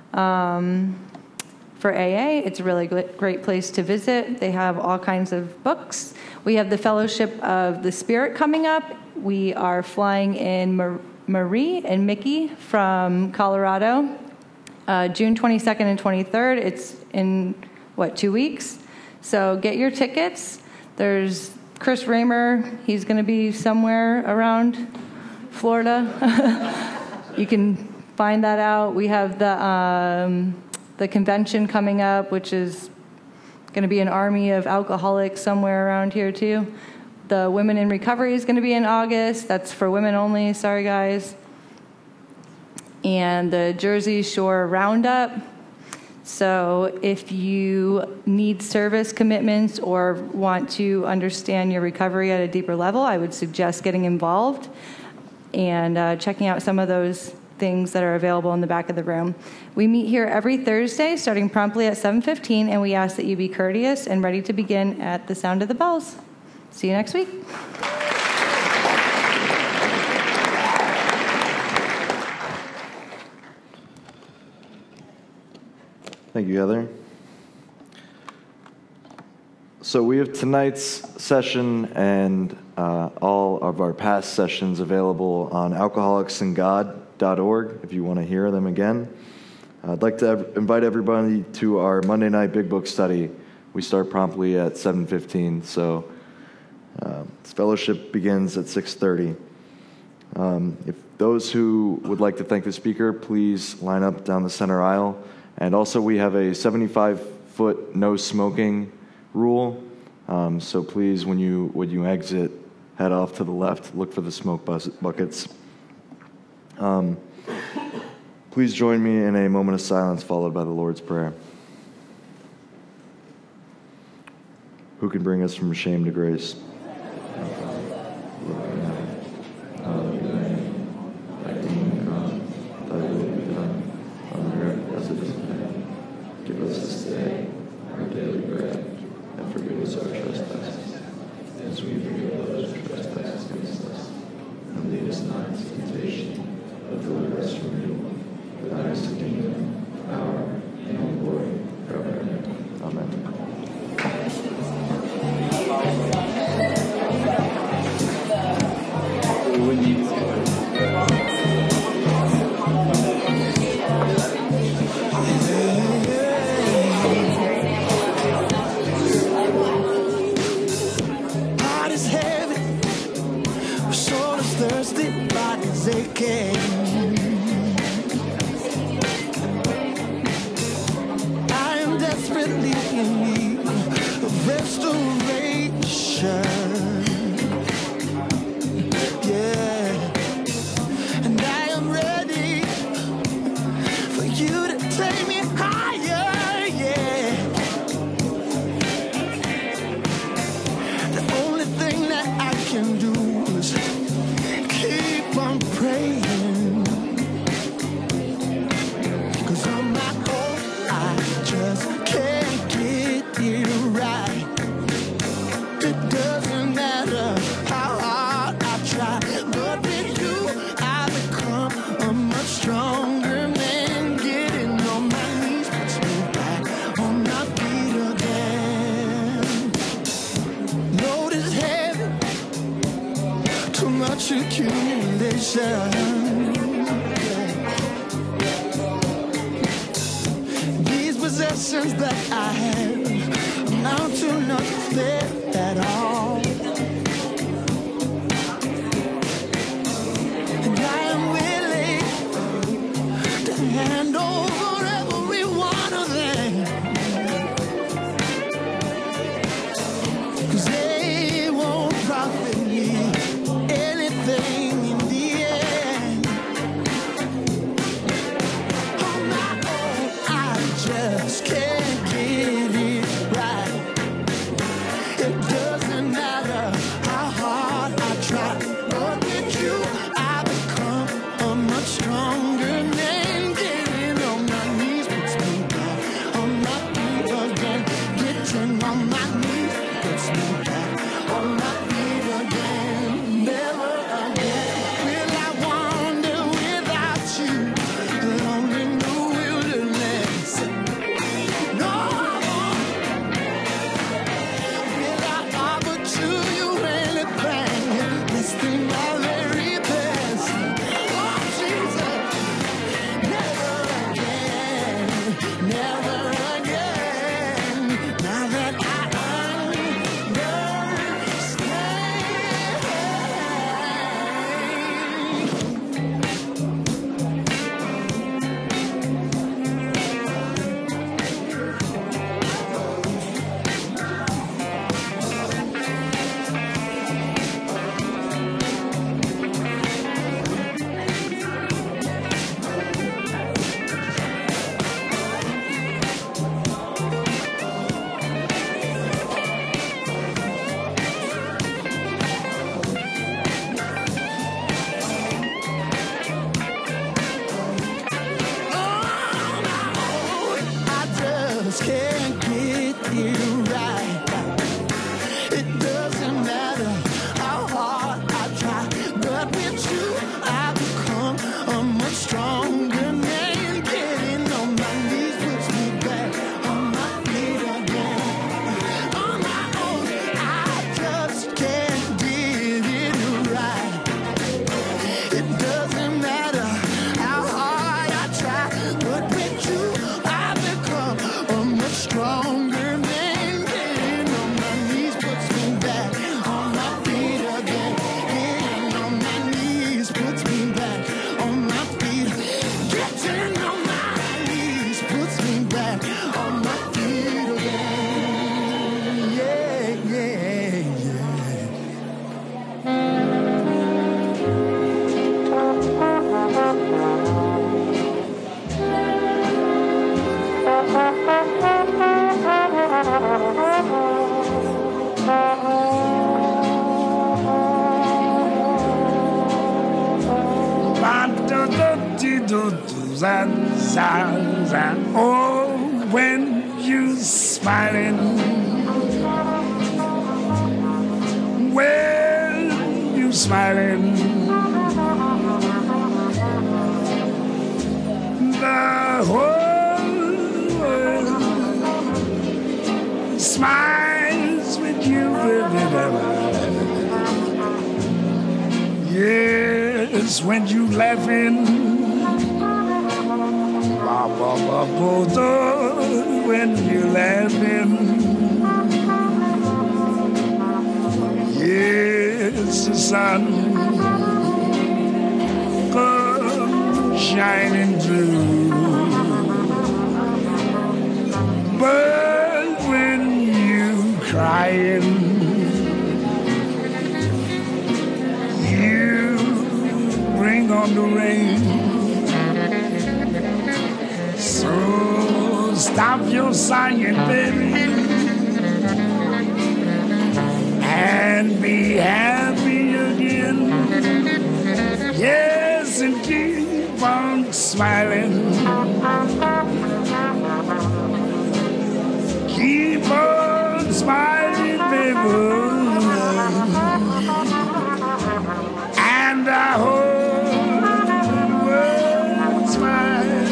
for AA, it's a really great place to visit. They have all kinds of books. We have the Fellowship of the Spirit coming up. We are flying in Marie and Mickey from Colorado, June 22nd and 23rd. It's in, 2 weeks? So get your tickets. There's Chris Raymer. He's going to be somewhere around Florida. You can find that out. We have the convention coming up, which is going to be an army of alcoholics somewhere around here too. The Women in Recovery is going to be in August. That's for women only. Sorry, guys. And the Jersey Shore Roundup. So if you need service commitments or want to understand your recovery at a deeper level, I would suggest getting involved and checking out some of those things that are available in the back of the room. We meet here every Thursday, starting promptly at 7:15, and we ask that you be courteous and ready to begin at the sound of the bells. See you next week. Thank you, Heather. So we have tonight's session and all of our past sessions available on alcoholicsandgod.org if you want to hear them again. I'd like to invite everybody to our Monday night Big Book study. We start promptly at 7:15, so this fellowship begins at 6:30. If those who would like to thank the speaker, please line up down the center aisle. And also we have a $75 10-foot no smoking rule. So please, when you exit, head off to the left. Look for the smoke buckets. Please join me in a moment of silence followed by the Lord's Prayer. Who can bring us from shame to grace? Give us this day our daily bread, and forgive us our trespasses, as we forgive those who trespass against us. And lead us not into temptation, but deliver us from evil. For thine is the kingdom, power, and glory, forever and ever. Amen. I am desperately in need of restoration. Yeah, and I am ready for you to take me higher. Yeah, the only thing that I can do is keep on praying. Accumulation. These possessions that I have amount to nothing at all. And I am willing to hand over every one of them, 'cause they won't profit me anything. Now that I understand. Oh, when you smiling, when you smiling, the whole world smiles with you. Yes, when you laughing. When you're laughing, yes, the sun comes shining through. But when you crying, you bring on the rain. So stop your sighing, baby, and be happy again. Yes, and keep on smiling. Keep on smiling, baby, and I hope the world smiles.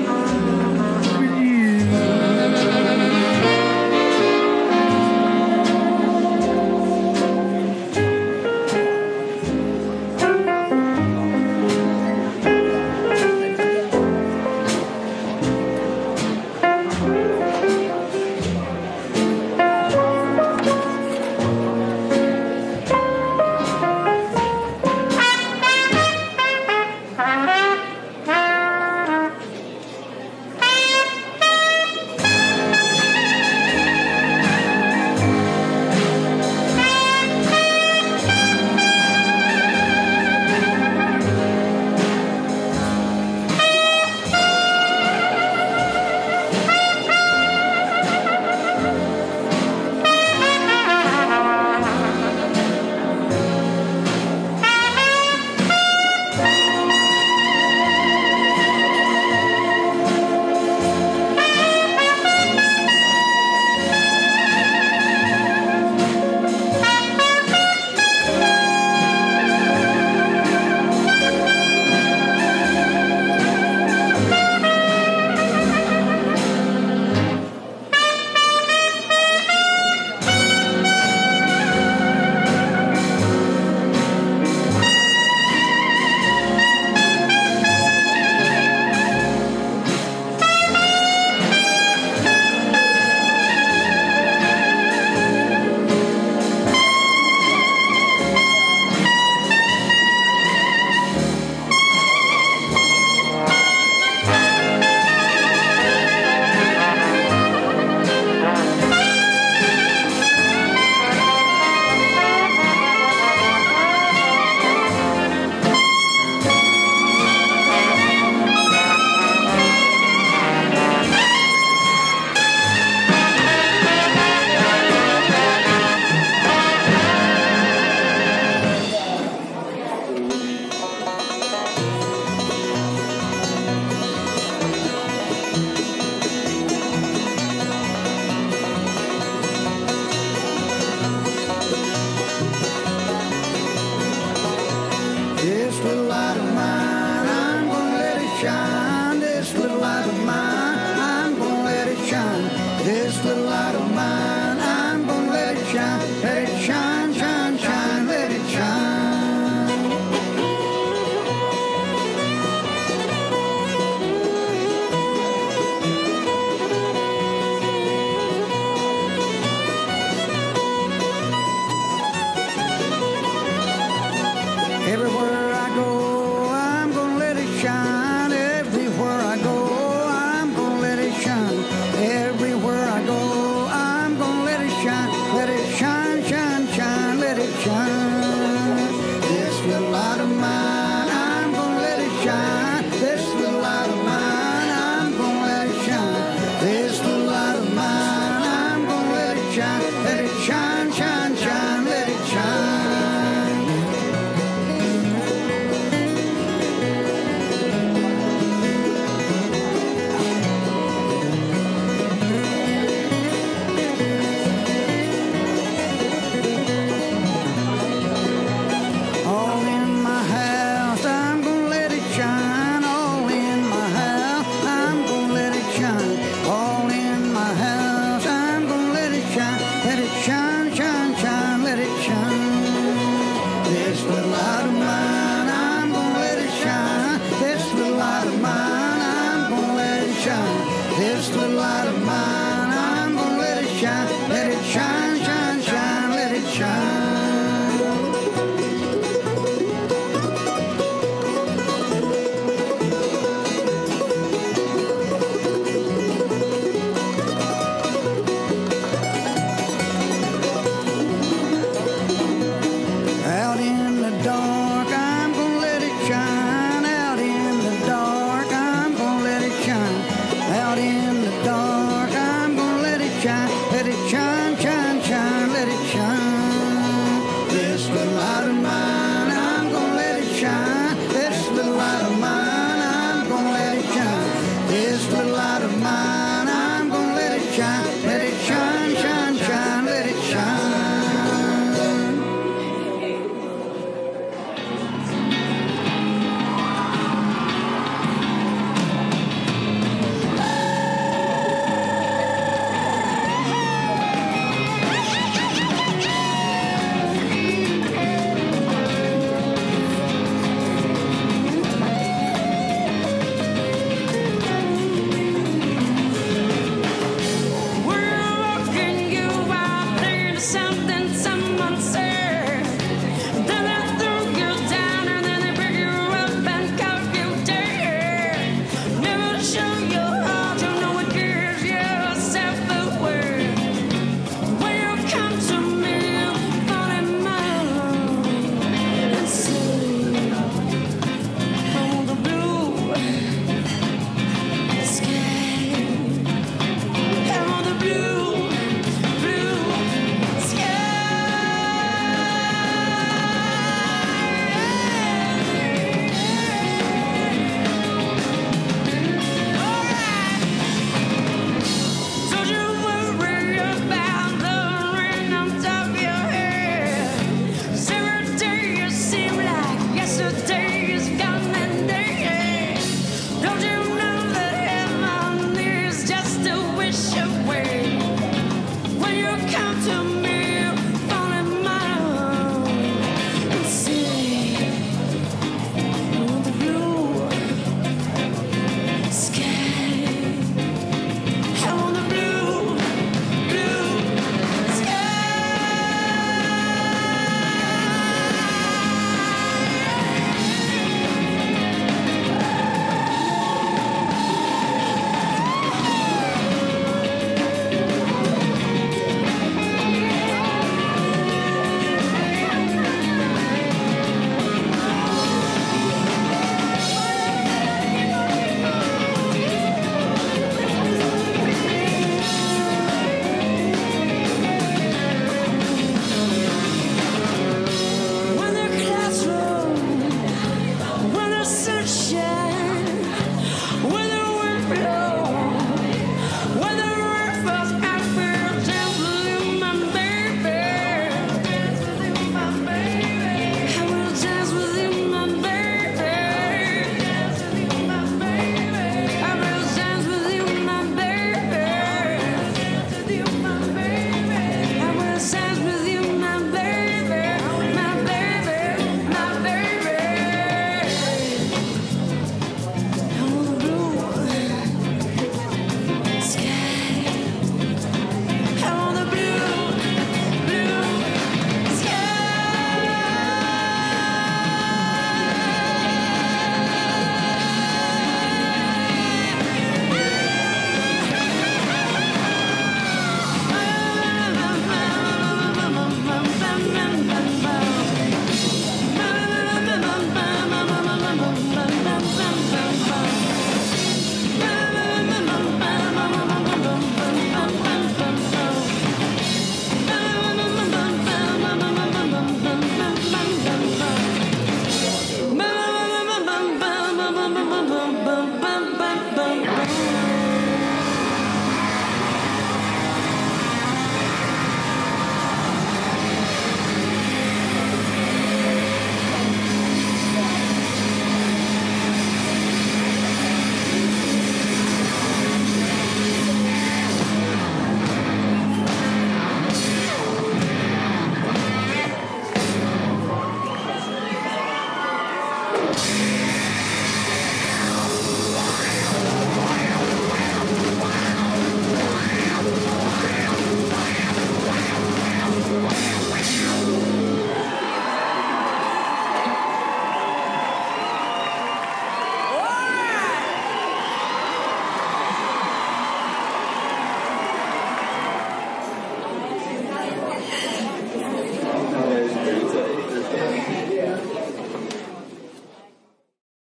Everywhere I go, I'm gonna let it shine. Everywhere I go, I'm gonna let it shine. Everywhere I go, I'm gonna let it shine. Let it shine, shine, shine, let it shine. This little light of mine, I'm gonna let it shine. This little light of mine, I'm gonna let it shine. This little light of mine, I'm gonna let it shine. Let it shine, shine, shine, let it shine. let it shine, shine, shine, let it shine. This little light of mine, I'm gonna let it shine. This little light of mine, I'm gonna let it shine. This little light of mine, I'm gonna let it shine. Let it shine, shine, shine, let it shine. Out in the dark, I'm gonna let it shine. Out in the dark, I'm gonna let it shine. Out in the dark, I'm gonna let it shine. Let it shine, shine, shine, let it shine. This little light of mine, I'm gonna let it shine. This little light of mine, I'm gonna let it shine. This little light of mine, I'm gonna let it shine. Let it shine, shine, shine, let it shine. We're walking you out there in the sun.